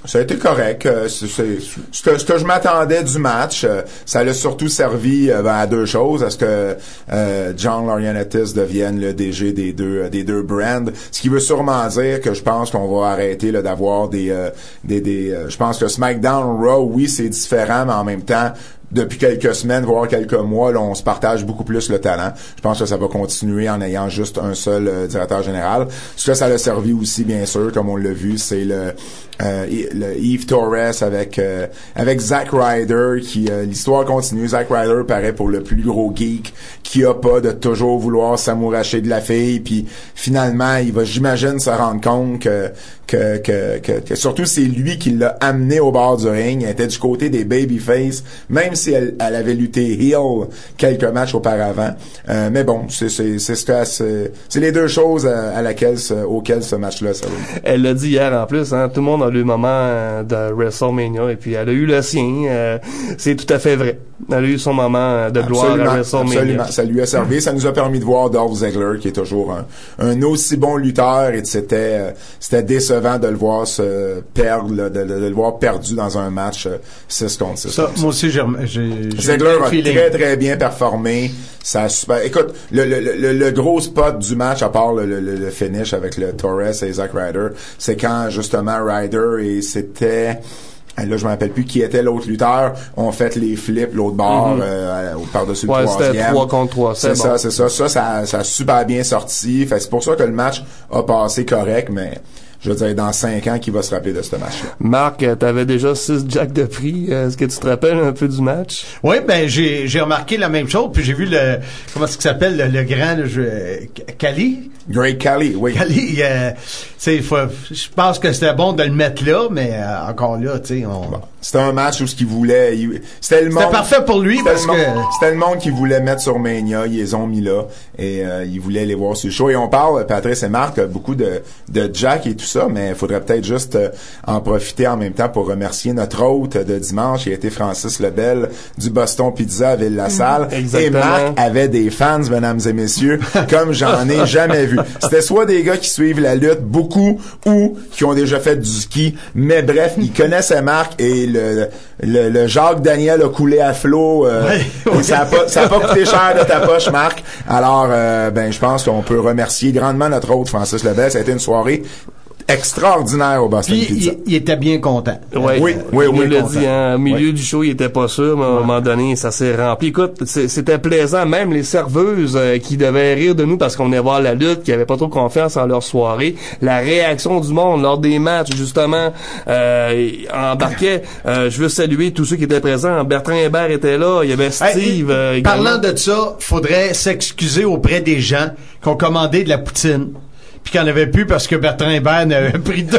Ça a été correct. Euh, c'est, c'est, ce, que, ce que je m'attendais du match, euh, ça l'a surtout servi euh, ben, à deux choses. À ce que euh, John Laurinaitis devienne le D G des deux euh, des deux brands. Ce qui veut sûrement dire que je pense qu'on va arrêter là, d'avoir des euh, des, des euh, je pense que SmackDown, Raw, oui, c'est différent, mais en même temps, depuis quelques semaines, voire quelques mois, là, on se partage beaucoup plus le talent. Je pense que ça va continuer en ayant juste un seul euh, directeur général. Ce que ça l'a servi aussi, bien sûr, comme on l'a vu, c'est le, euh, le Eve Torres avec euh, avec Zack Ryder, qui euh, l'histoire continue. Zack Ryder paraît pour le plus gros geek qui a pas de toujours vouloir s'amouracher de la fille, puis finalement, il va, j'imagine, se rendre compte que que, que, que, que surtout c'est lui qui l'a amené au bord du ring. Elle était du côté des babyface, même si elle, elle avait lutté heel quelques matchs auparavant. Euh, mais bon, c'est, c'est, c'est ce que c'est, c'est les deux choses à, à laquelle, auxquelles ce match-là ça va. Elle l'a dit hier en plus, hein, tout le monde a eu le moment de WrestleMania et puis elle a eu le sien. Euh, c'est tout à fait vrai. Elle a eu son moment de gloire absolument, à WrestleMania. Absolument, ça lui a servi. Ça nous a permis de voir Dolph Ziggler, qui est toujours un, un aussi bon lutteur, et c'était euh, c'était décevant de le voir se perdre, là, de, de, de le voir perdu dans un match euh, six contre six. Ça, moi aussi, j'ai, j'ai, j'ai Ziggler a très très bien performé. Ça a super. Écoute, le, le, le, le gros spot du match, à part le, le, le finish avec le Torres et Zack Ryder, c'est quand justement Ryder et c'était là, je me rappelle plus qui était l'autre lutteur. On fait les flips, l'autre bord, mm-hmm. euh, par-dessus ouais, le troisième. C'était trois contre trois. C'est, c'est ça, bon. c'est ça. Ça, ça, ça a super bien sorti. Fait, c'est pour ça que le match a passé correct, mais je veux dire, dans cinq ans, qui va se rappeler de ce match-là? Marc, t'avais déjà six jacks de prix. Est-ce que tu te rappelles un peu du match? Oui, ben, j'ai, j'ai remarqué la même chose, puis j'ai vu le, comment est-ce qu'il s'appelle, le, le grand, le jeu, Khali? Great Khali, oui. Khali, euh, tu sais, je pense que c'était bon de le mettre là, mais euh, encore là, tu sais, on... Bon. C'était un match où ce qu'il voulait, il, c'était le monde. C'était parfait pour lui c'était parce le que monde, c'était le monde qu'il voulait mettre sur Mania, ils les ont mis là et euh, ils voulaient les voir sur le show. Et on parle, Patrice et Marc, beaucoup de de Jack et tout ça, mais il faudrait peut-être juste euh, en profiter en même temps pour remercier notre hôte de dimanche, qui a été Francis Lebel du Boston Pizza à Ville-la-Salle. Mmh, et Marc avait des fans, mesdames et messieurs, comme j'en ai jamais vu. C'était soit des gars qui suivent la lutte beaucoup ou qui ont déjà fait du ski, mais bref, ils connaissaient Marc et le, le, le Jacques Daniel a coulé à flot. Euh, ouais, et ça a pas, ça a pas coûté cher de ta poche, Marc. Alors, euh, ben, je pense qu'on peut remercier grandement notre hôte, Francis Lebel. Ça a été une soirée extraordinaire au Boston Puis, Pizza. Il, il était bien content. Ouais, oui, oui, il oui. nous l'a dit, hein, au milieu oui. du show, il était pas sûr, mais à un moment donné, ça s'est rempli. Écoute, c'était plaisant. Même les serveuses euh, qui devaient rire de nous parce qu'on venait voir la lutte, qui avaient pas trop confiance en leur soirée. La réaction du monde lors des matchs, justement, euh, embarquait. Euh, je veux saluer tous ceux qui étaient présents. Bertrand Hébert était là. Il y avait Steve. Hey, euh, parlant de ça, faudrait s'excuser auprès des gens qui ont commandé de la poutine. Puis qu'il n'y en avait plus parce que Bertrand Hébert en avait pris deux.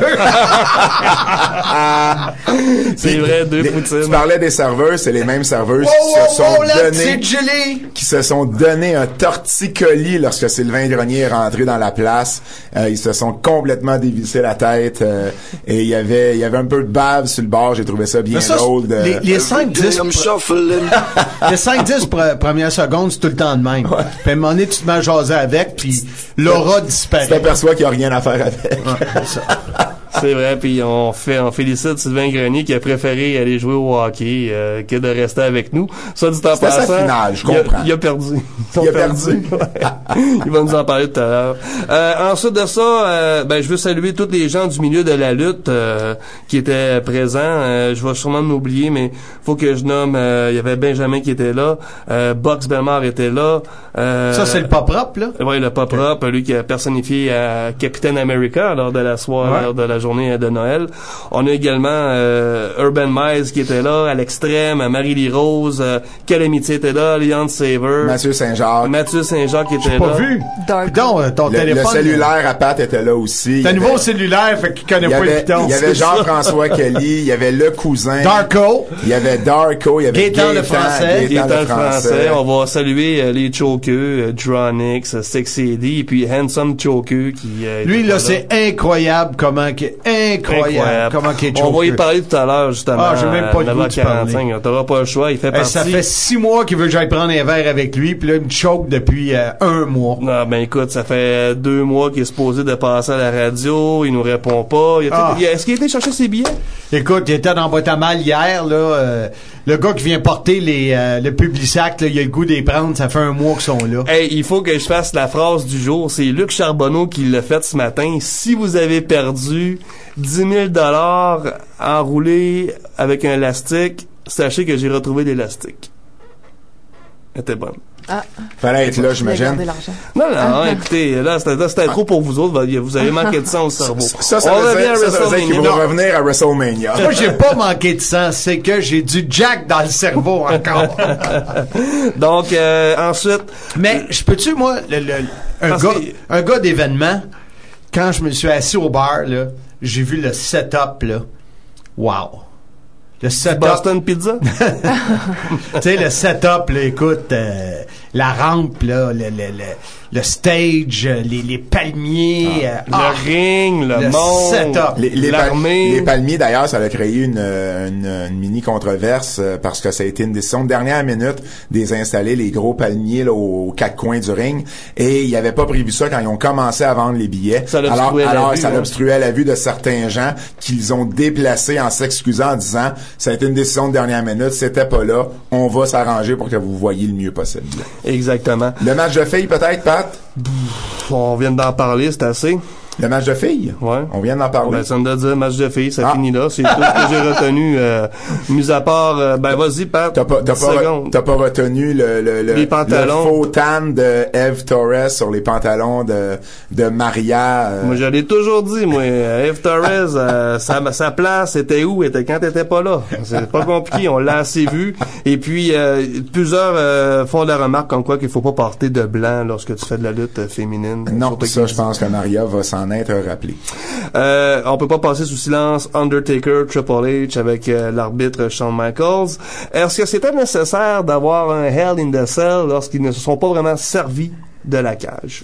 C'est vrai, deux les, poutines. Tu parlais des serveuses, c'est les mêmes serveuses wow, qui wow, se sont wow, donné, qui se sont donné un torticolis lorsque Sylvain Grenier est rentré dans la place. Euh, ils se sont complètement dévissé la tête euh, et il y avait, il y avait un peu de bave sur le bord. J'ai trouvé ça bien ça, drôle. De... Les, les cinq dix les cinq dix pre- premières secondes, c'est tout le temps de même. Ouais. Puis à un moment donné, tu te mets à jaser avec, puis l'aura disparaît. Tu t'aperçois qu'il n'y a rien à faire avec. Ouais, c'est ça. C'est vrai, puis on fait, on félicite Sylvain Grenier qui a préféré aller jouer au hockey euh, que de rester avec nous. Ça dit en C'était passant, sa finale, je comprends. Il a, il a perdu. Ils il a perdu. perdu. Ouais. Il va nous en parler tout à l'heure. Euh, ensuite de ça, euh, ben je veux saluer tous les gens du milieu de la lutte euh, qui étaient présents. Euh, je vais sûrement m'oublier, mais faut que je nomme. Euh, il y avait Benjamin qui était là, euh, Box Belmar était là. Euh, ça c'est le pas propre là. Oui, le pas propre, lui qui a personnifié à Captain America lors de la soirée, ouais. lors de la journée de Noël. On a également euh, Urban Mize qui était là, à l'extrême, Marie-Lee Rose, euh, Quelle Amitié était là, Leon Saver, Mathieu Saint-Jacques. Mathieu Saint-Jacques qui était J'ai là. pas vu. Dark. Donc, ton le, téléphone. Le cellulaire à Pat était là aussi. C'est un nouveau cellulaire, fait qu'il connaît il pas avait, le piton. Il y avait Jean-François Kelly, il y avait le cousin. Darko. Il y avait Darko, il y avait Gaétan le français. Gaétan le français. On va saluer euh, les Chokeux, euh, Dronix, Sexy D, et puis Handsome Chokeux qui... Euh, Lui, là, là, c'est incroyable comment que C'est incroyable, Incroyable. comment qu'il est On va y choqué. parler tout à l'heure, justement. Ah, j'ai même pas de neuf goût heures d'y parler. quarante-cinq. T'auras pas le choix, il fait Eh, partie. ça fait six mois qu'il veut que j'aille prendre un verre avec lui, puis là, il me choque depuis euh, un mois. Non, ben écoute, ça fait deux mois qu'il est supposé de passer à la radio, il nous répond pas. Il a Ah. il a- Est-ce qu'il a été chercher ses billets? Écoute, il était dans boîte à mal hier, là. euh, le gars qui vient porter les euh, le Publisac, là, il a le goût d'y prendre, ça fait un mois qu'ils sont là. Hey, il faut que je fasse la phrase du jour. C'est Luc Charbonneau qui l'a fait ce matin. Si vous avez perdu dix mille dollars enroulés avec un élastique, sachez que j'ai retrouvé l'élastique. Elle était bonne. Ah. Fallait être là, j'imagine. Garder l'argent. Non, non, non, écoutez, là, c'était, là, c'était trop pour vous autres. Vous avez manqué de sang au cerveau. Ça, ça On veut revient dire, à ça, ça veut dire qu'ils WrestleMania. vont revenir à WrestleMania. Moi, j'ai pas manqué de sang, c'est que j'ai du Jack dans le cerveau encore. Donc, euh, ensuite... Mais, je peux-tu, moi, le, le- un, Parce gars, que- un gars d'événement, quand je me suis assis au bar, là, j'ai vu le setup, là. Wow. Le setup. Boston Pizza? Tu sais, le setup, là, écoute, euh, la rampe, là, le, le, le, le stage, euh, les, les palmiers, euh, Le ah, ring, le, le monde, setup. Les, les, pal- l'armée. les palmiers, d'ailleurs, ça a créé une, une, une mini controverse euh, parce que ça a été une décision de dernière minute de les installer, les gros palmiers là, aux quatre coins du ring. Et ils n'avaient pas prévu ça quand ils ont commencé à vendre les billets. Ça alors, l'obstruait la alors vue, ça hein. l'obstruait la vue de certains gens qu'ils ont déplacés en s'excusant en disant ça a été une décision de dernière minute, c'était pas là, on va s'arranger pour que vous voyiez le mieux possible. Exactement. Le match de filles, peut-être, Pat? On vient d'en parler, c'est assez. Le match de filles? Ouais. On vient d'en parler. Ben, ça me doit dire match de filles, ça Ah. finit là. C'est tout ce que j'ai retenu. Euh, mis à part, euh, ben vas-y, Pat. T'as pas, t'as dix pas, re- secondes. t'as pas retenu le, le, le, Les pantalons. le faux tan de Eve Torres sur les pantalons de, de Maria. euh, Moi, je l'ai toujours dit, moi. Eve Torres, euh, sa, sa place était où? Était quand t'étais pas là. C'est pas compliqué, on l'a assez vu. Et puis, euh, plusieurs euh, font la remarque comme quoi qu'il faut pas porter de blanc lorsque tu fais de la lutte euh, féminine. non, Surtout ça, qu'il- je pense que Maria va s'en être rappelée. Euh, on peut pas passer sous silence Undertaker, Triple H avec euh, l'arbitre Shawn Michaels. Est-ce que c'était nécessaire d'avoir un Hell in the Cell lorsqu'ils ne se sont pas vraiment servis de la cage?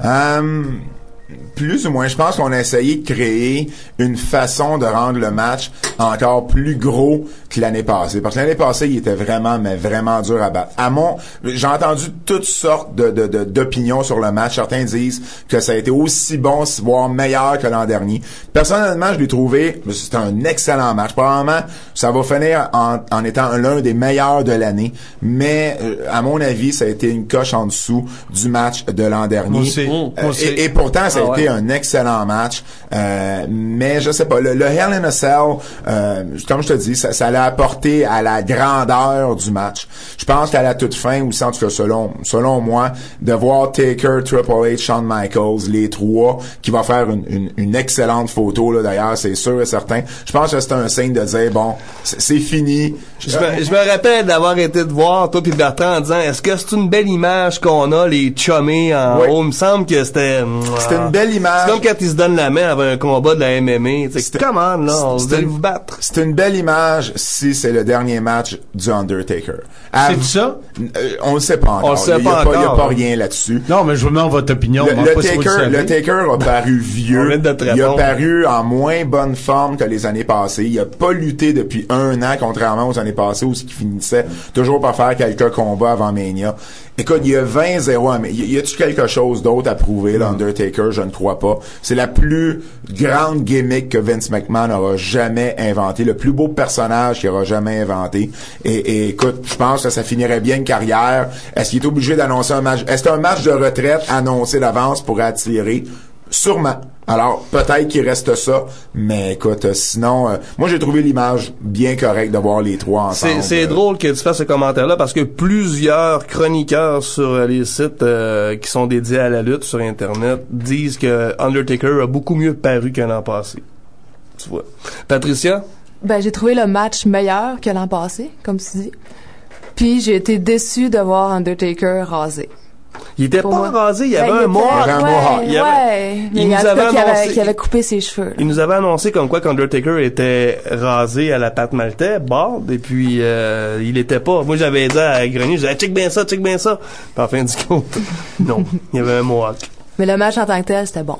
Hum, plus ou moins, je pense qu'on a essayé de créer une façon de rendre le match encore plus gros que l'année passée. Parce que l'année passée, il était vraiment, mais vraiment dur à battre. À mon, j'ai entendu toutes sortes de, de, de, d'opinions sur le match. Certains disent que ça a été aussi bon, voire meilleur que l'an dernier. Personnellement, je l'ai trouvé, c'était un excellent match. Probablement, ça va finir en, en étant l'un des meilleurs de l'année. Mais, euh, à mon avis, ça a été une coche en dessous du match de l'an dernier. Moi aussi. Euh, Moi aussi. et, et pourtant, ça a Ah ouais. été un excellent match. Euh, mais je sais pas, le, le Hell in a Cell, euh, comme je te dis, ça, ça l'a apporté à la grandeur du match. Je pense qu'à la toute fin, ou en tout cas selon, selon moi, de voir Taker, Triple H, Shawn Michaels, les trois, qui va faire une, une, une excellente photo, là, d'ailleurs, c'est sûr et certain. Je pense que c'est un signe de dire, bon, c'est, c'est fini. Je me, je me rappelle d'avoir été de voir, toi puis Bertrand, en disant, est-ce que c'est une belle image qu'on a, les chummés en Oui. haut? Il me semble que c'était... C'était une belle image. C'est comme quand ils se donnent la main avant un combat de la M M A. C'est come on, là, vous C'était- allez vous battre. C'est une belle image si c'est le dernier match du Undertaker. C'est ça? Euh, on le sait pas encore. On le sait il y a pas pas, il y a encore. pas rien là-dessus. Non, mais je vous demande votre opinion. Le, moi, le pas si vous le Taker, savez. le Taker a paru On vieux. vient de te Il a répondre. paru en moins bonne forme que les années passées. Il a pas lutté depuis un an, contrairement aux années passées où il finissait toujours par faire quelques combats avant Mania. Écoute, il y a vingt zéro à Mania. Y a-tu quelque chose d'autre à prouver, là, Undertaker? Je ne crois pas. C'est la plus grande gimmick que Vince McMahon aura jamais inventé, le plus beau personnage qu'il aura jamais inventé. Et, et écoute, je pense que ça finirait bien une carrière. Est-ce qu'il est obligé d'annoncer un match? Est-ce qu'un match de retraite annoncé d'avance pourrait attirer? Sûrement. Alors, peut-être qu'il reste ça, mais écoute, euh, sinon, euh, moi j'ai trouvé l'image bien correcte de voir les trois ensemble. C'est, c'est Euh, drôle que tu fasses ce commentaire-là parce que plusieurs chroniqueurs sur euh, les sites euh, qui sont dédiés à la lutte sur Internet disent que Undertaker a beaucoup mieux paru que l'an passé. Tu vois. Patricia? Ben, j'ai trouvé le match meilleur que l'an passé, comme tu dis. Puis, j'ai été déçue de voir Undertaker rasé. Il était Pour pas moi. rasé, il y Ben, avait un était- mohawk. Il y avait un ouais, mohawk. Il y avait- ouais. il Mais nous en tout avait cas, qu'il avait, annoncé- qu'il avait coupé ses cheveux. Il nous avait annoncé comme quoi qu'Undertaker était rasé à la Pat Maltais, bald, et puis euh, il était pas. Moi, j'avais dit à Grenier, j'ai dit, check bien ça, check bien ça. Puis en fin du compte, non, il y avait un mohawk. Mais le match en tant que tel, c'était bon.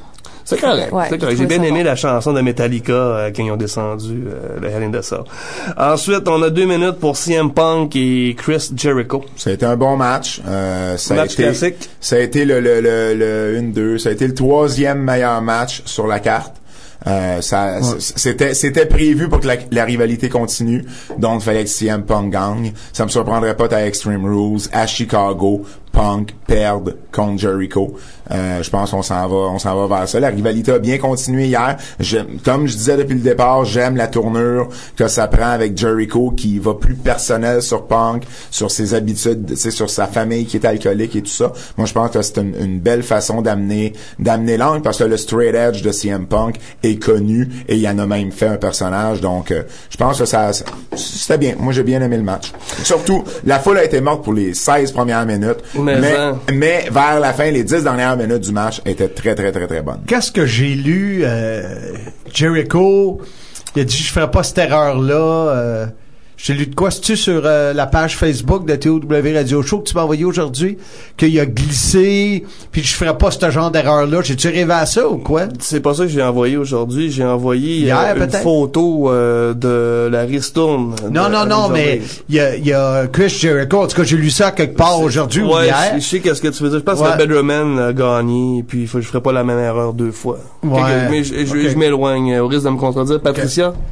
C'est correct. Ouais, c'est correct. J'ai bien aimé bon. la chanson de Metallica euh, quand ils ont descendu euh, le Hell in the Cell. Ensuite, on a deux minutes pour C M Punk et Chris Jericho. Ça a été un bon match. Euh, ça match a été, classique. Ça a été le, le, le, le un deux. Ça a été le troisième meilleur match sur la carte. Euh, ça, ouais. c'était, c'était prévu pour que la, la rivalité continue. Donc, il fallait que C M Punk gagne. Ça me surprendrait pas à Extreme Rules, à Chicago, Punk perde contre Jericho. Euh, je pense qu'on s'en va, on s'en va vers ça. La rivalité a bien continué hier. Je, comme je disais depuis le départ, j'aime la tournure que ça prend avec Jericho, qui va plus personnel sur Punk, sur ses habitudes, tu sais, sur sa famille qui est alcoolique et tout ça. Moi, je pense que c'est une, une belle façon d'amener, d'amener l'angle, parce que le straight edge de C M Punk est connu et il en a même fait un personnage. Donc, euh, je pense que ça, ça, c'était bien. Moi, j'ai bien aimé le match. Surtout, la foule a été morte pour les seize premières minutes. Mais, mais, mais vers la fin, les dix dernières minutes du match étaient très, très, très, très bonnes. Qu'est-ce que j'ai lu? Euh, Jericho, il a dit, je ferai pas cette erreur-là. Euh, j'ai lu de quoi? C'est-tu sur euh, la page Facebook de T O W Radio Show que tu m'as envoyé aujourd'hui? Qu'il a glissé, puis je ferai pas ce genre d'erreur-là. J'ai-tu rêvé à ça ou quoi? C'est pas ça que j'ai envoyé aujourd'hui. J'ai envoyé Hier, euh, une photo euh, de la ristourne. Non, de, non, non, mais il y a, y a Chris Jericho. En tout cas, j'ai lu ça quelque part aujourd'hui ouais, ou hier. Je, je sais qu'est-ce que tu veux dire. Je pense ouais. que le Bedroom Man a gagné, puis il faut, je ferai pas la même erreur deux fois. Ouais. Que, mais je, je, okay. je m'éloigne au risque de me contredire. Patricia? Okay.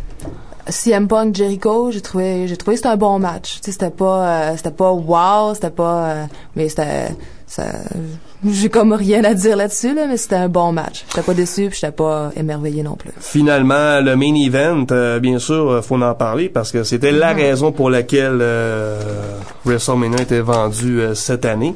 C M Punk Jericho, j'ai trouvé j'ai trouvé que c'était un bon match. Tu sais, c'était pas euh, c'était pas wow, c'était pas euh, mais c'était ça j'ai comme rien à dire là-dessus là, mais c'était un bon match. J'étais pas déçu, puis j'étais pas émerveillé non plus. Finalement, le main event, euh, bien sûr, faut en parler parce que c'était mm-hmm. la raison pour laquelle euh, WrestleMania était vendu euh, cette année.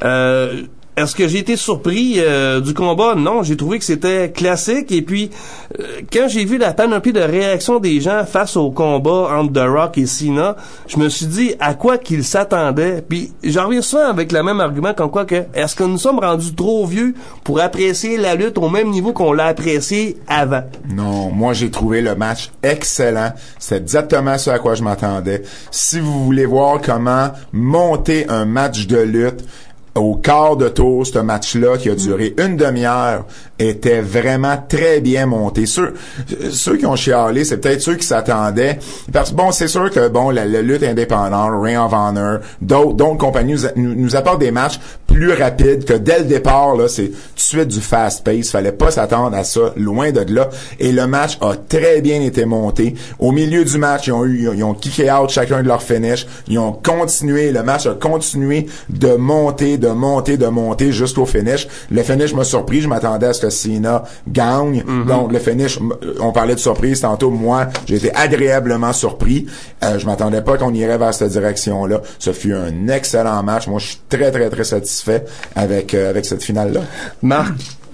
Euh Est-ce que j'ai été surpris euh, du combat? Non, j'ai trouvé que c'était classique. Et puis, euh, quand j'ai vu la panoplie de réaction des gens face au combat entre The Rock et Cena, je me suis dit à quoi qu'ils s'attendaient. Puis, j'en reviens souvent avec le même argument comme quoi que est-ce que nous sommes rendus trop vieux pour apprécier la lutte au même niveau qu'on l'a apprécié avant? Non, moi j'ai trouvé le match excellent. C'est exactement ce à quoi je m'attendais. Si vous voulez voir comment monter un match de lutte, au quart de tour, ce match-là, qui a duré une demi-heure, était vraiment très bien monté. Ceux, ceux qui ont chialé, c'est peut-être ceux qui s'attendaient. Parce que bon, c'est sûr que bon, la, la lutte indépendante, Ring of Honor, d'autres, d'autres compagnies nous, nous, nous apportent des matchs plus rapides que dès le départ, là, c'est tout de suite du fast-pace. Fallait pas s'attendre à ça, loin de là. Et le match a très bien été monté. Au milieu du match, ils ont eu, ils ont kické out chacun de leur finish. Ils ont continué, le match a continué de monter, de de monter, de monter jusqu'au finish. Le finish m'a surpris. Je m'attendais à ce que Cena gagne. Mm-hmm. Donc, le finish, on parlait de surprise tantôt. Moi, j'ai été agréablement surpris. Euh, je m'attendais pas qu'on irait vers cette direction-là. Ce fut un excellent match. Moi, je suis très, très, très satisfait avec, euh, avec cette finale-là. Marc?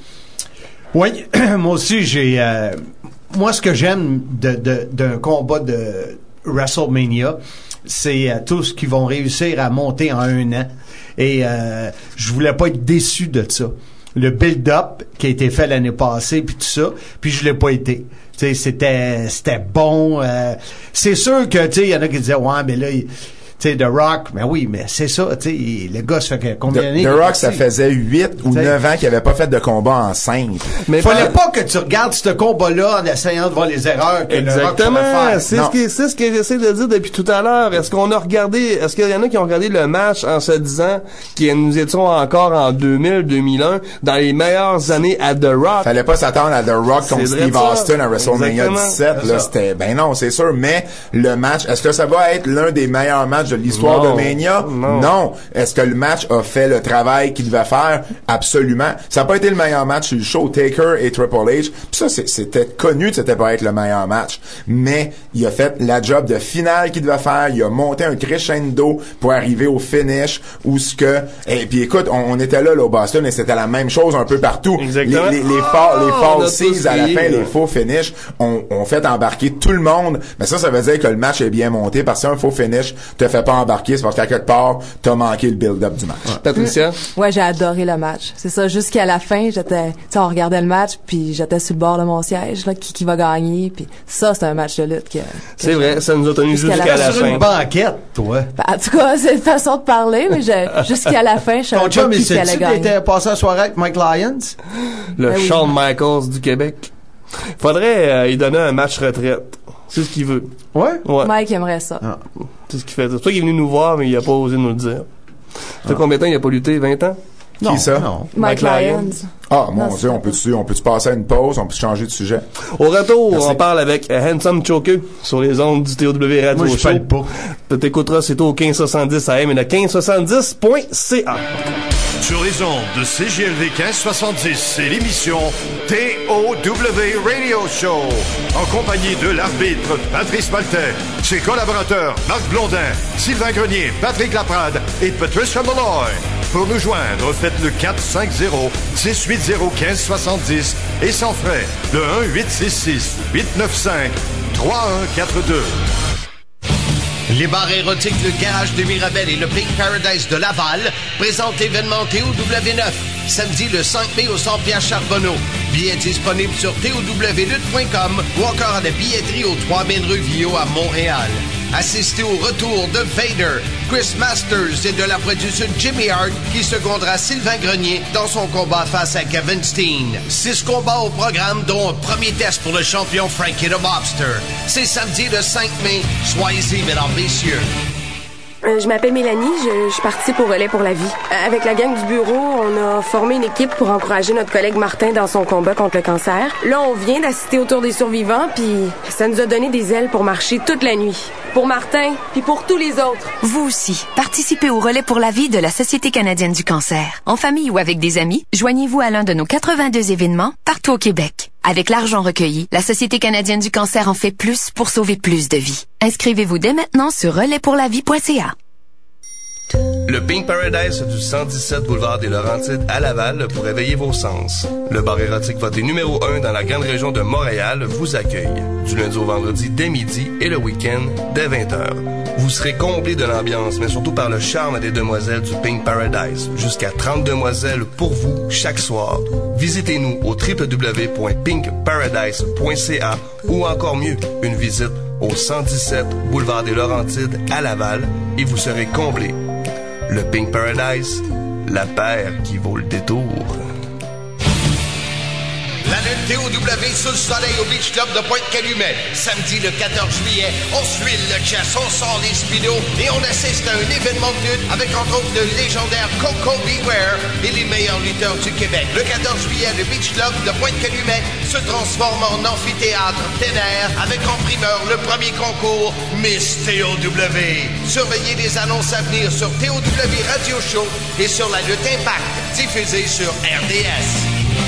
Oui, moi aussi, j'ai... Euh, moi, ce que j'aime de, de, d'un combat de WrestleMania, c'est euh, tous qui vont réussir à monter en un an. Et euh, je voulais pas être déçu de ça. Le build-up qui a été fait l'année passée, puis tout ça, puis je l'ai pas été. Tu sais, c'était c'était bon. Euh, c'est sûr que, tu sais, il y en a qui disaient, ouais, mais là... Il, tu sais, The Rock, ben oui, mais c'est ça, tu sais, le gars, ça fait combien d'années? The Rock, ça faisait huit ou neuf ans qu'il avait pas fait de combat en simple. Mais fallait pas que tu regardes ce combat-là en essayant de voir les erreurs que Exactement. The Rock pourrait faire. C'est ce que, c'est ce que j'essaie de dire depuis tout à l'heure. Est-ce qu'on a regardé, est-ce qu'il y en a qui ont regardé le match en se disant que nous étions encore en deux mille, deux mille un, dans les meilleures années à The Rock? Fallait pas s'attendre à The Rock contre Steve Austin à WrestleMania dix-sept, là, c'était, ben non, c'est sûr, mais le match, est-ce que ça va être l'un des meilleurs matchs de l'histoire non, de Mania? Non. non. Est-ce que le match a fait le travail qu'il devait faire? Absolument. Ça n'a pas été le meilleur match sur le show, Taker et Triple H. Puis ça, c'est, c'était connu que c'était pas être le meilleur match. Mais il a fait la job de finale qu'il devait faire. Il a monté un crescendo pour arriver au finish où ce que... Et puis écoute, on, on était là, là au Boston et c'était la même chose un peu partout. Exactement. Les, les, les, oh, les falsies à la fin, les faux finish, on, on fait embarquer tout le monde. Mais ça, ça veut dire que le match est bien monté parce qu'un faux finish te fait t'as pas embarqué, c'est parce qu'à quelque part, t'as manqué le build-up du match. Ouais. Patricia? Ouais, j'ai adoré le match. C'est ça, jusqu'à la fin, j'étais, tu sais, on regardait le match, puis j'étais sur le bord de mon siège, là, qui, qui va gagner, puis ça, c'est un match de lutte que... que c'est vrai, ça nous a tenu jusqu'à, jusqu'à la, la fin. une banquette, toi. Ben, en tout cas, c'est une façon de parler, mais j'ai, jusqu'à la fin, je savais pas qui qui allait gagner. Tu était passé la soirée avec Mike Lyons? Le Ben oui. Shawn Michaels du Québec. Faudrait euh, lui donner un match retraite. C'est ce qu'il veut. Ouais? Ouais. Mike aimerait ça. Ah. C'est ce qu'il fait. C'est toi qui est venu nous voir, mais il a pas osé nous le dire. Ça fait Ah. combien de temps il a pas lutté? vingt ans? Qui ça? Non. Mike, Mike Lyons. Lyons. Ah, mon Non, Dieu, on peut-tu, on peut-tu passer à une pause? On peut changer de sujet? Au retour, Merci. on parle avec euh, Handsome Choker sur les ondes du T O W Radio Moi, je Show. parle pas. Tu t'écouteras, c'est au quinze soixante-dix A M et le quinze soixante-dix point C A. Sur les ondes de C J L V quinze soixante-dix, c'est l'émission T O W Radio Show. En compagnie de l'arbitre Patrice Maltais, ses collaborateurs Marc Blondin, Sylvain Grenier, Patrick Laprade et Patricia Malloy. Pour nous joindre, faites le quatre cinq zéro, six huit zéro, un cinq sept zéro et sans frais, le un huit six six, huit neuf cinq, trois un quatre deux. Les bars érotiques, le Garage de Mirabel et le Pink Paradise de Laval présentent l'événement T O W neuf, samedi le cinq mai au Centre Pierre Charbonneau. Billets disponibles sur T O W lutte point com ou encore à la billetterie aux trois mille rue Villot à Montréal. Assistez au retour de Vader, Chris Masters et de la production Jimmy Hart qui secondera Sylvain Grenier dans son combat face à Kevin Steen. Six combats au programme, dont un premier test pour le champion Frankie the Mobster. C'est samedi le cinq mai. Soyez-y, mesdames, messieurs. Euh, je m'appelle Mélanie, je, je suis partie pour Relais pour la vie. Euh, avec la gang du bureau, on a formé une équipe pour encourager notre collègue Martin dans son combat contre le cancer. Là, on vient d'assister au tour des survivants, puis ça nous a donné des ailes pour marcher toute la nuit. Pour Martin, puis pour tous les autres. Vous aussi, participez au Relais pour la vie de la Société canadienne du cancer. En famille ou avec des amis, joignez-vous à l'un de nos quatre-vingt-deux événements partout au Québec. Avec l'argent recueilli, la Société canadienne du cancer en fait plus pour sauver plus de vies. Inscrivez-vous dès maintenant sur relais pour la vie point c a. Le Pink Paradise du cent dix-sept boulevard des Laurentides à Laval pour éveiller vos sens. Le bar érotique voté numéro un dans la grande région de Montréal vous accueille. Du lundi au vendredi dès midi et le week-end dès vingt heures. Vous serez comblés de l'ambiance, mais surtout par le charme des demoiselles du Pink Paradise. Jusqu'à trente demoiselles pour vous chaque soir. Visitez-nous au w w w point pink paradise point c a ou encore mieux, une visite au cent dix-sept boulevard des Laurentides à Laval et vous serez comblés. Le Pink Paradise, la paire qui vaut le détour. La lutte T O W sous le soleil au Beach Club de Pointe-Calumet. Samedi le quatorze juillet, on suit le chess, on sort les spinaux et on assiste à un événement de lutte avec entre autres le légendaire Coco Beware et les meilleurs lutteurs du Québec. Le quatorze juillet, le Beach Club de Pointe-Calumet se transforme en amphithéâtre plein air avec en primeur le premier concours Miss T O W. Surveillez les annonces à venir sur T O W Radio Show et sur la lutte Impact, diffusée sur R D S.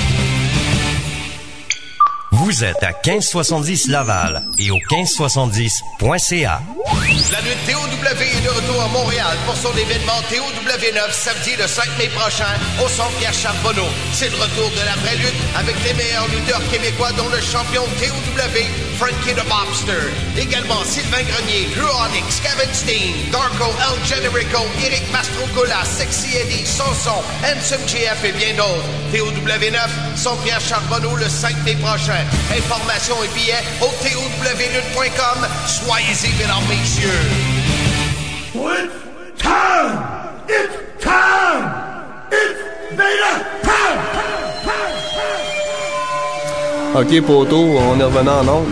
Vous êtes à quinze soixante-dix Laval et au quinze soixante-dix point c a. La lutte T O W est de retour à Montréal pour son événement T O W neuf samedi le cinq mai prochain au Centre Pierre Charbonneau. C'est le retour de la vraie lutte avec les meilleurs lutteurs québécois dont le champion T O W, Frankie the Mobster. Également Sylvain Grenier, Drew Onyx, Kevin Steen, Darko El Generico, Eric Mastrocola, Sexy Eddie, Sanson, Handsome G F et bien d'autres. T O W neuf, Centre Pierre Charbonneau le cinq mai prochain. Informations et billets au T O W lutte point com. Soyez-y, mesdames, messieurs. It's time! It's time! It's Vader time! OK, poteau, on est revenu en onde.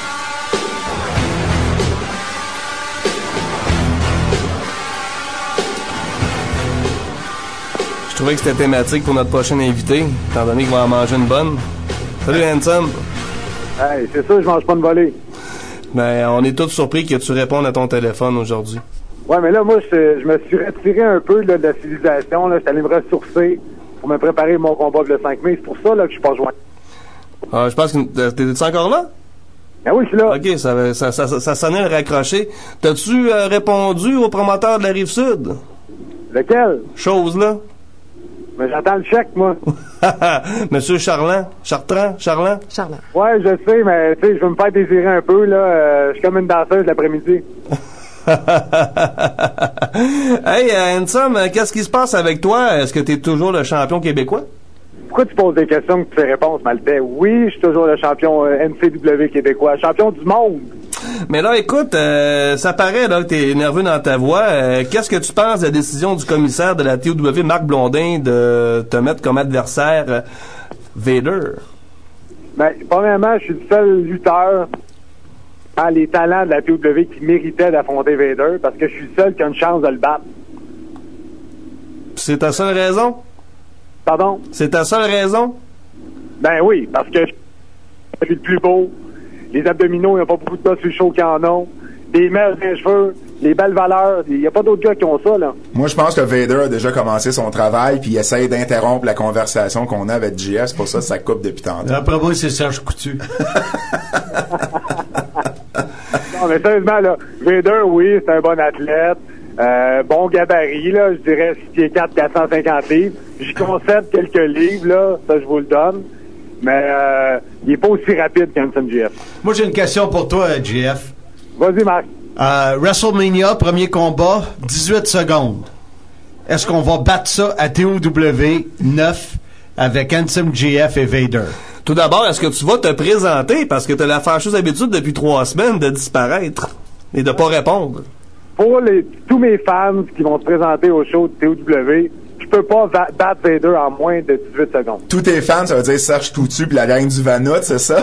Je trouvais que c'était thématique pour notre prochain invité, étant donné qu'il va en manger une bonne. Salut, Handsome. Hey, c'est ça, je mange pas de volée. Ben, on est tous surpris que tu répondes à ton téléphone aujourd'hui. Ouais, mais là, moi, je, je me suis retiré un peu là, de la civilisation. Là, je suis allé me ressourcer pour me préparer mon combat le cinq mai. C'est pour ça là, que je suis pas joint. Ah, je pense que... T'es-tu encore là? Ben oui, je suis là. OK, ça, ça, ça, ça, ça sonnait le raccroché. T'as-tu euh, répondu au promoteur de la Rive-Sud? Lequel? Chose, là. Mais j'attends le chèque, moi. Monsieur Charland? Chartrand? Charland? Charland. Ouais, je sais, mais tu sais, je veux me faire désirer un peu, là. Euh, je suis comme une danseuse l'après-midi. Hey, euh, Handsome, euh, qu'est-ce qui se passe avec toi? Est-ce que tu es toujours le champion québécois? Pourquoi tu poses des questions que tu fais réponse, Maltais? Oui, je suis toujours le champion euh, N C W québécois, champion du monde. Mais là, écoute, euh, ça paraît là que t'es nerveux dans ta voix. Euh, qu'est-ce que tu penses de la décision du commissaire de la T O W, Marc Blondin, de te mettre comme adversaire euh, Vader? Ben, premièrement, je suis le seul lutteur à les talents de la T O W qui méritait d'affronter Vader parce que je suis le seul qui a une chance de le battre. C'est ta seule raison? Pardon? C'est ta seule raison? Ben oui, parce que je suis le plus beau. Les abdominaux, il n'y a pas beaucoup de gars sur le show qui en ont. Les mèches des cheveux, les belles valeurs. Il n'y a pas d'autres gars qui ont ça, là. Moi, je pense que Vader a déjà commencé son travail puis il essaye d'interrompre la conversation qu'on a avec J F. C'est pour ça que ça coupe depuis tantôt. Après moi, c'est Serge Coutu. Non, mais sérieusement, là, Vader, oui, c'est un bon athlète. Euh, bon gabarit, là, je dirais six pieds quatre, quatre cent cinquante livres. J'y concède quelques livres, là, ça je vous le donne. Mais euh, il est pas aussi rapide qu'Handsome J F. Moi, j'ai une question pour toi, J F. Vas-y, Marc. Euh, WrestleMania, premier combat, dix-huit secondes. Est-ce qu'on va battre ça à T O W neuf avec Handsome J F et Vader? Tout d'abord, est-ce que tu vas te présenter? Parce que tu as la fâcheuse habitude depuis trois semaines de disparaître et de pas répondre. Pour les, tous mes fans qui vont se présenter au show de T O W, je peux pas va- battre Vader en moins de dix-huit secondes. Tous tes fans, ça veut dire Serge Toutu puis la gang du Vanout, c'est ça?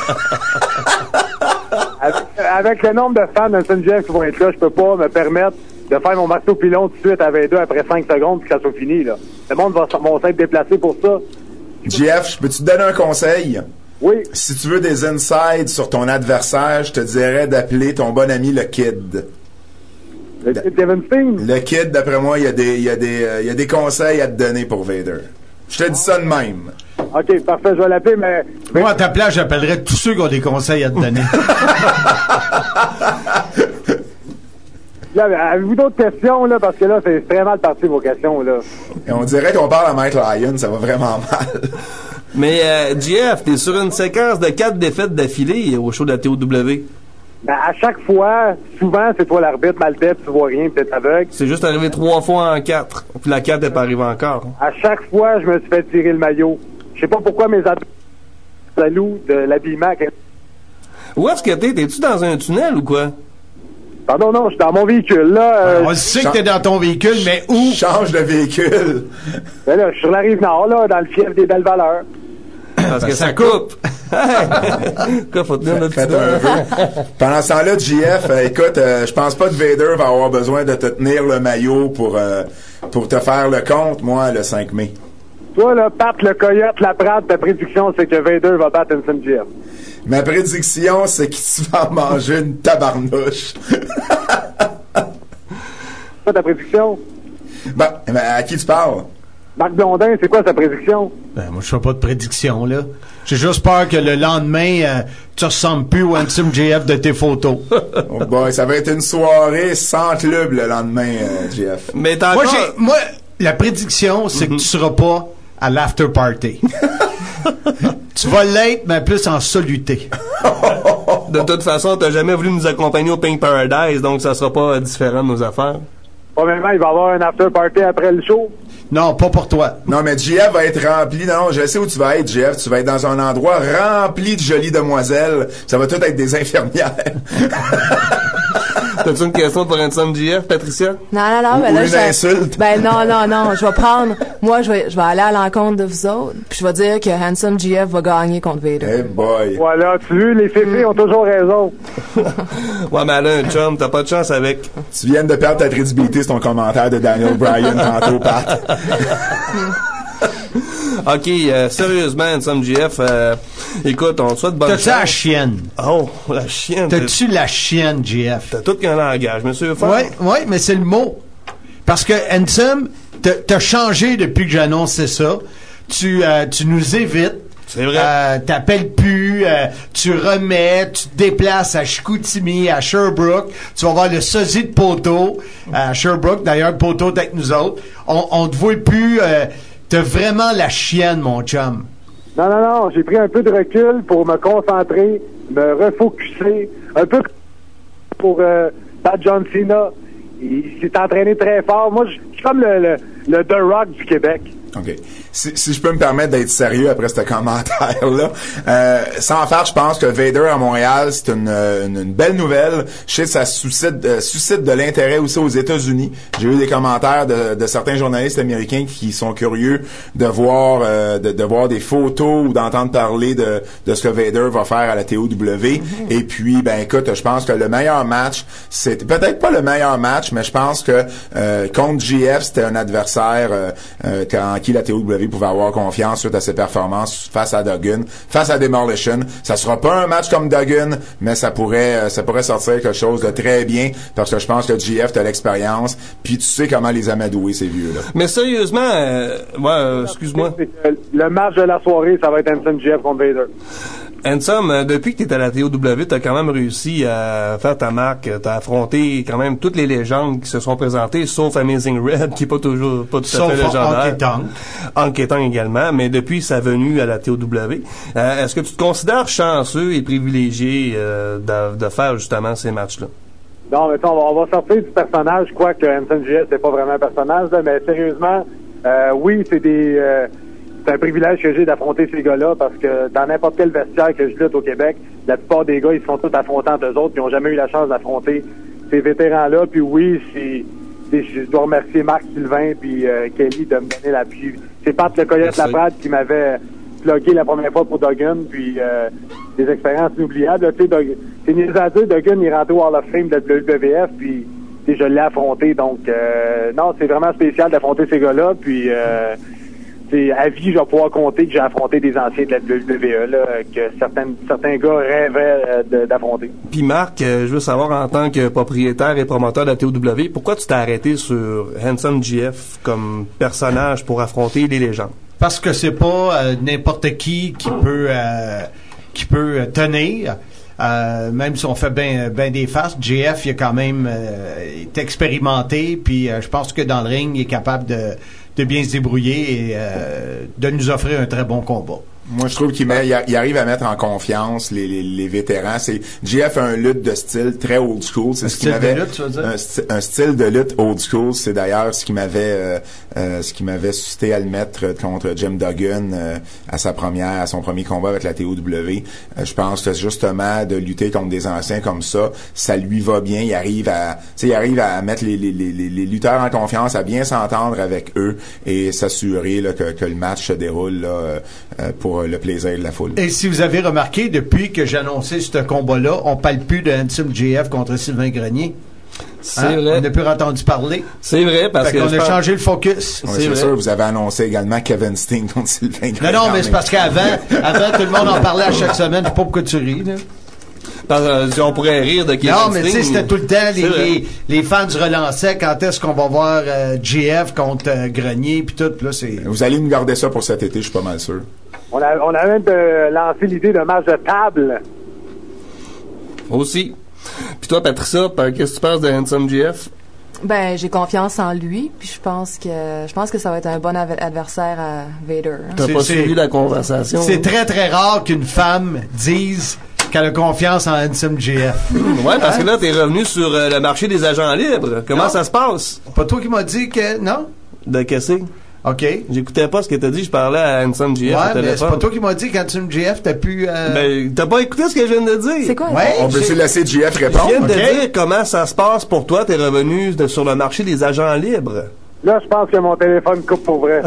avec, avec le nombre de fans d'Handsome J F qui vont être là, je peux pas me permettre de faire mon marteau pilon tout de suite à Vader après cinq secondes puis que ça soit fini, là. Le monde va, va s'être déplacé pour ça. J F, je peux-tu te donner un conseil? Oui. Si tu veux des insides sur ton adversaire, je te dirais d'appeler ton bon ami le Kid. Le Kid Kevin Steen? Le Kid, d'après moi, il y a des, il y a des, euh, il y a des conseils à te donner pour Vader. Je te dis ça de même. OK, parfait, je vais l'appeler, mais... Moi, à ta place, j'appellerais tous ceux qui ont des conseils à te donner. Là, avez-vous d'autres questions, là? Parce que là, c'est très mal parti, vos questions, là. Et on dirait qu'on parle à Mike Lyon, ça va vraiment mal. Mais, euh, J F, t'es sur une séquence de quatre défaites d'affilée au show de la T O W. Ben, à chaque fois, souvent, c'est toi l'arbitre, Maltais, tu vois rien, peut-être aveugle. C'est juste arrivé trois fois en quatre. Puis la quatre n'est pas arrivée encore. À chaque fois, je me suis fait tirer le maillot. Je sais pas pourquoi mes adversaires jaloux de l'habillement. Où est-ce que t'es? T'es-tu dans un tunnel ou quoi? Pardon, non, je suis dans mon véhicule, là. Euh, On sait que t'es dans ton véhicule, mais où? Change de véhicule. Ben là, je suis sur la rive nord, là, dans le fief des belles valeurs. Parce que ça coupe. Quoi, faut tenir notre Faites un peu. Pendant ce temps-là, J F, euh, écoute, euh, je pense pas que Vader va avoir besoin de te tenir le maillot pour, euh, pour te faire le compte, moi, le cinq mai. Toi, là, Pat, le coyote, la prade, ta prédiction, c'est que Vader va battre Handsome J F. Ma prédiction, c'est que tu vas manger une tabarnouche. C'est quoi ta prédiction? Ben, ben, à qui tu parles? Marc Blondin, c'est quoi sa prédiction? Ben, moi, je fais pas de prédiction, là. J'ai juste peur que le lendemain, euh, tu ressembles plus au Handsome J F de tes photos. Oh boy, ça va être une soirée sans club le lendemain, euh, J F. Mais t'as Moi, encore... j'ai, moi, la prédiction, c'est que tu seras pas à l'after party. Tu vas l'être, mais plus en soluté. De toute façon, t'as jamais voulu nous accompagner au Pink Paradise, donc ça sera pas différent de nos affaires. Premièrement, il va y avoir un after party après le show. Non, pas pour toi. Non, mais J F va être rempli. Non, non, je sais où tu vas être, J F. Tu vas être dans un endroit rempli de jolies demoiselles. Ça va tout être des infirmières. T'as-tu une question pour Handsome J F, Patricia? Non, non, non, Ou- ben ou là, une je- insulte. Ben non, non, non, je vais prendre, moi, je vais, je vais aller à l'encontre de vous autres, puis je vais dire que Handsome J F va gagner contre Vader. Hey boy. Voilà, tu vois, les filles ont toujours raison. Ouais, mais elle a un chum, t'as pas de chance avec. Tu viens de perdre ta crédibilité sur ton commentaire de Daniel Bryan tantôt, Pat. OK, euh, sérieusement, Handsome J F, euh, écoute, on te souhaite bonne chance. T'as-tu la chienne? Oh, la chienne. T'as-tu la chienne, J F? T'as tout qu'un langage, monsieur Fort. Ouais, ouais, mais c'est le mot. Parce que, Handsome, t'as, t'as changé depuis que j'ai annoncé ça. Tu, euh, tu nous évites. C'est vrai. Euh, t'appelles plus, euh, tu remets, tu te déplaces à Chicoutimi, à Sherbrooke. Tu vas voir le sosie de Poteau à Sherbrooke. D'ailleurs, Poteau est avec nous autres. On, on te voit plus. Euh, t'as vraiment la chienne, mon chum. Non, non, non, j'ai pris un peu de recul pour me concentrer, me refocuser, un peu pour euh, battre John Cena. Il s'est entraîné très fort. Moi, je suis comme le, le, le The Rock du Québec. OK. Si, si je peux me permettre d'être sérieux après ce commentaire-là, euh, sans faire, je pense que Vader à Montréal, c'est une, une, une belle nouvelle. Je sais que ça suscite, euh, suscite de l'intérêt aussi aux États-Unis. J'ai eu des commentaires de, de certains journalistes américains qui sont curieux de voir euh, de, de voir des photos ou d'entendre parler de, de ce que Vader va faire à la T O W. Mm-hmm. Et puis, ben écoute, je pense que le meilleur match, c'est peut-être pas le meilleur match, mais je pense que euh, contre G F, c'était un adversaire euh, euh, en qui la T O W pouvait avoir confiance suite à ses performances face à Duggan, face à Demolition. Ça sera pas un match comme Duggan, mais ça pourrait ça pourrait sortir quelque chose de très bien parce que je pense que G F a l'expérience, puis tu sais comment les amadouer ces vieux-là. Mais sérieusement, euh, ouais, euh, excuse-moi. Le match de la soirée, ça va être Hanson G F contre Vader. Handsome, euh, depuis que tu es à la T O W, tu as quand même réussi à faire ta marque. Tu as affronté quand même toutes les légendes qui se sont présentées, sauf Amazing Red, qui est pas toujours pas tout à fait légendaire. Honky Tonk. Honky Tonk également, mais depuis sa venue à la T O W, euh, est-ce que tu te considères chanceux et privilégié euh, de, de faire justement ces matchs-là? Non, mais on va, on va sortir du personnage, quoique Hanson G S, c'est pas vraiment un personnage, là, mais sérieusement, euh, oui, c'est des... Euh, c'est un privilège que j'ai d'affronter ces gars-là parce que dans n'importe quel vestiaire que je lutte au Québec, la plupart des gars, ils se font tous affronter entre eux autres, puis ils n'ont jamais eu la chance d'affronter ces vétérans-là. Puis oui, c'est, c'est, je dois remercier Marc Sylvain puis euh, Kelly de me donner l'appui. C'est Pat Le Coyote Laprade qui m'avait plugué la première fois pour Duggan, puis euh, des expériences inoubliables. Tu sais, Dug, c'est niaiseux à dire, Duggan il est rentré au Hall of Fame de la W W F, puis je l'ai affronté. Donc, euh, non, c'est vraiment spécial d'affronter ces gars-là, puis... Euh, à vie, je vais pouvoir compter que j'ai affronté des anciens de la W W E, là, que certains, certains gars rêvaient euh, d'affronter. Puis Marc, euh, je veux savoir, en tant que propriétaire et promoteur de la T O W, pourquoi tu t'es arrêté sur Handsome G F comme personnage pour affronter les légendes? Parce que c'est pas euh, n'importe qui qui peut euh, qui peut tenir. Euh, même si on fait bien ben des faces, G F il a quand même euh, est expérimenté, puis euh, je pense que dans le ring il est capable de de bien se débrouiller et euh, de nous offrir un très bon combat. Moi, je trouve qu'il met, il, il arrive à mettre en confiance les, les, les vétérans. C'est G F a un lutte de style très old school. C'est un ce qui style m'avait de lutte, tu veux dire? Un, un style de lutte old school. C'est d'ailleurs ce qui m'avait, euh, euh, ce qui m'avait suscité à le mettre contre Jim Duggan euh, à sa première, à son premier combat avec la T O W. Euh, je pense que justement de lutter contre des anciens comme ça, ça lui va bien. Il arrive à, tu sais, il arrive à mettre les, les, les, les lutteurs en confiance, à bien s'entendre avec eux et s'assurer là, que, que le match se déroule là, euh, pour le plaisir de la foule. Et si vous avez remarqué, depuis que j'ai annoncé ce combat-là, on parle plus de Handsome G F contre Sylvain Grenier. C'est hein? vrai. On n'a plus entendu parler. C'est vrai, parce fait que... qu'on a pense... changé le focus. Ouais, c'est c'est sûr, vous avez annoncé également Kevin Steen contre Sylvain Grenier. Non, non, mais c'est parce qu'avant, avant, tout le monde en parlait à chaque semaine. Je sais pas pourquoi tu ris, là. Euh, on pourrait rire de Kevin Non, mais tu sais, c'était tout le temps, les, les, les fans se relançaient, quand est-ce qu'on va voir euh, G F contre euh, Grenier, puis tout, là, c'est... Vous allez nous garder ça pour cet été, je suis pas mal sûr. On a, on a même de lancé l'idée d'un match de table. Aussi. Puis toi, Patricia, qu'est-ce que tu penses de Handsome G F? Ben, j'ai confiance en lui, puis je pense que je pense que ça va être un bon av- adversaire à Vader. T'as pas suivi la conversation? C'est très, très rare qu'une femme dise qu'elle a confiance en Handsome G F. Ouais, parce que là, t'es revenu sur euh, le marché des agents libres. Comment non. ça se passe? Pas toi qui m'as dit que... Non? De qu'est-ce? OK. J'écoutais pas ce que t'as dit, je parlais à Handsome G F ouais, au téléphone. Mais c'est pas toi qui m'as dit qu'Handsome G F t'as pu... Euh... Ben, t'as pas écouté ce que je viens de dire? C'est quoi? Ouais, on peut se laisser G F répondre. Je viens de okay. dire comment ça se passe pour toi, t'es revenu de, sur le marché des agents libres. Là, je pense que mon téléphone coupe pour vrai.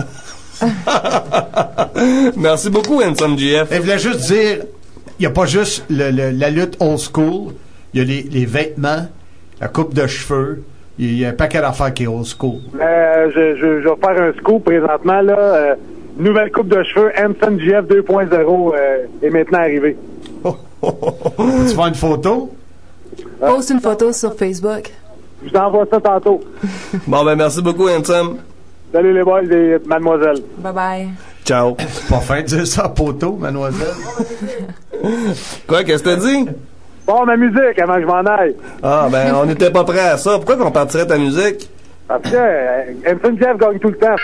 Merci beaucoup, Handsome G F. Et je voulais juste dire, il n'y a pas juste le, le, la lutte old school, il y a les, les vêtements, la coupe de cheveux, il y a un paquet d'affaires qui est old school. Euh, je, je, je vais faire un scoop présentement, là. Euh, nouvelle coupe de cheveux, Hanson G F deux point zéro euh, est maintenant arrivé. Tu vois une photo? Euh, Poste une photo sur Facebook. Je vous envoie ça tantôt. Bon, ben merci beaucoup, Hanson. Salut les boys et mademoiselle. Bye bye. Ciao. C'est pas fin de dire ça à poteau, mademoiselle. Quoi, qu'est-ce que t'as dit? Bon, ma musique avant que je m'en aille. Ah, ben, on n'était pas prêt à ça. Pourquoi qu'on partirait ta musique? Parce que euh, Hanson Jeff gagne tout le temps.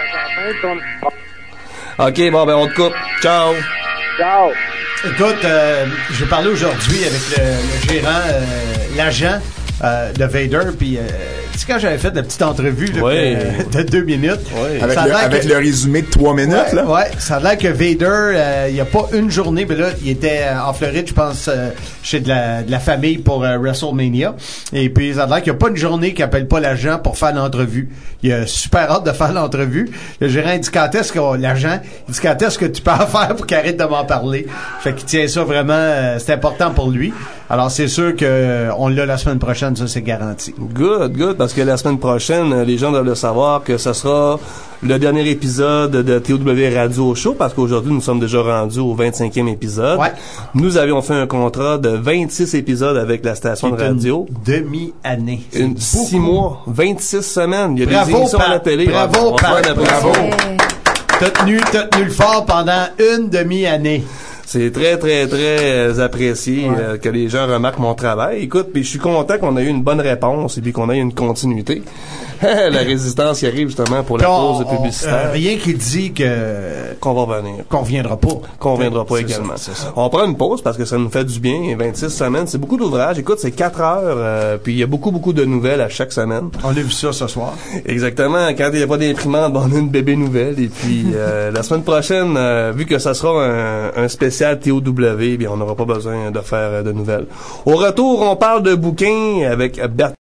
OK, bon, ben, on te coupe. Ciao. Ciao. Écoute, euh, j'ai parlé aujourd'hui avec le, le gérant, euh, l'agent euh, de Vader, puis euh, tu sais, quand j'avais fait la petite entrevue là, Ouais. que- de deux minutes, Ouais. Avec, ça a le, l'air avec que- le résumé de trois minutes, Ouais, là. ouais, ça a l'air que Vader, euh, il n'y a pas une journée, mais là, il était euh, en Floride, je pense, euh, chez de la, de la famille pour euh, WrestleMania. Et puis, ça a l'air qu'il n'y a pas une journée qu'il appelle pas l'agent pour faire l'entrevue. Il a super hâte de faire l'entrevue. Le gérant dit quand est-ce que l'agent, il dit quand est-ce que tu peux en faire pour qu'il arrête de m'en parler. Fait qu'il tient ça vraiment, euh, c'est important pour lui. Alors, c'est sûr que euh, on l'a la semaine prochaine, ça, c'est garanti. Good, good, parce que la semaine prochaine, euh, les gens doivent le savoir que ce sera le dernier épisode de T O W Radio Show, parce qu'aujourd'hui, nous sommes déjà rendus au vingt-cinquième épisode. Ouais. Nous avions fait un contrat de vingt-six épisodes avec la station de C'est une radio. demi-année. C'est Une, beaucoup. six mois, vingt-six semaines. Il y a Bravo, des émissions Pat. à la télé. Bravo, On va faire Pat. un applaudissement. Bravo. T'as tenu, t'as tenu le fort pendant une demi-année. C'est très, très, très euh, apprécié Ouais. euh, que les gens remarquent mon travail. Écoute, puis je suis content qu'on ait eu une bonne réponse et puis qu'on ait une continuité. La résistance qui arrive justement pour la Puis on- pause on- publicitaire. euh, rien qui dit que qu'on va revenir. qu'on reviendra pas. Qu'on reviendra pas C'est également. ça, c'est ça. On prend une pause parce que ça nous fait du bien. vingt-six semaines, c'est beaucoup d'ouvrages. Écoute, c'est quatre heures, euh, puis il y a beaucoup, beaucoup de nouvelles à chaque semaine. On a vu ça ce soir. Exactement. Quand il n'y a pas d'imprimante, ben, on a une bébé nouvelle. Et puis, euh, la semaine prochaine, euh, vu que ça sera un, un spécial T O W, bien, on n'aura pas besoin de faire euh, de nouvelles. Au retour, on parle de bouquins avec Bertrand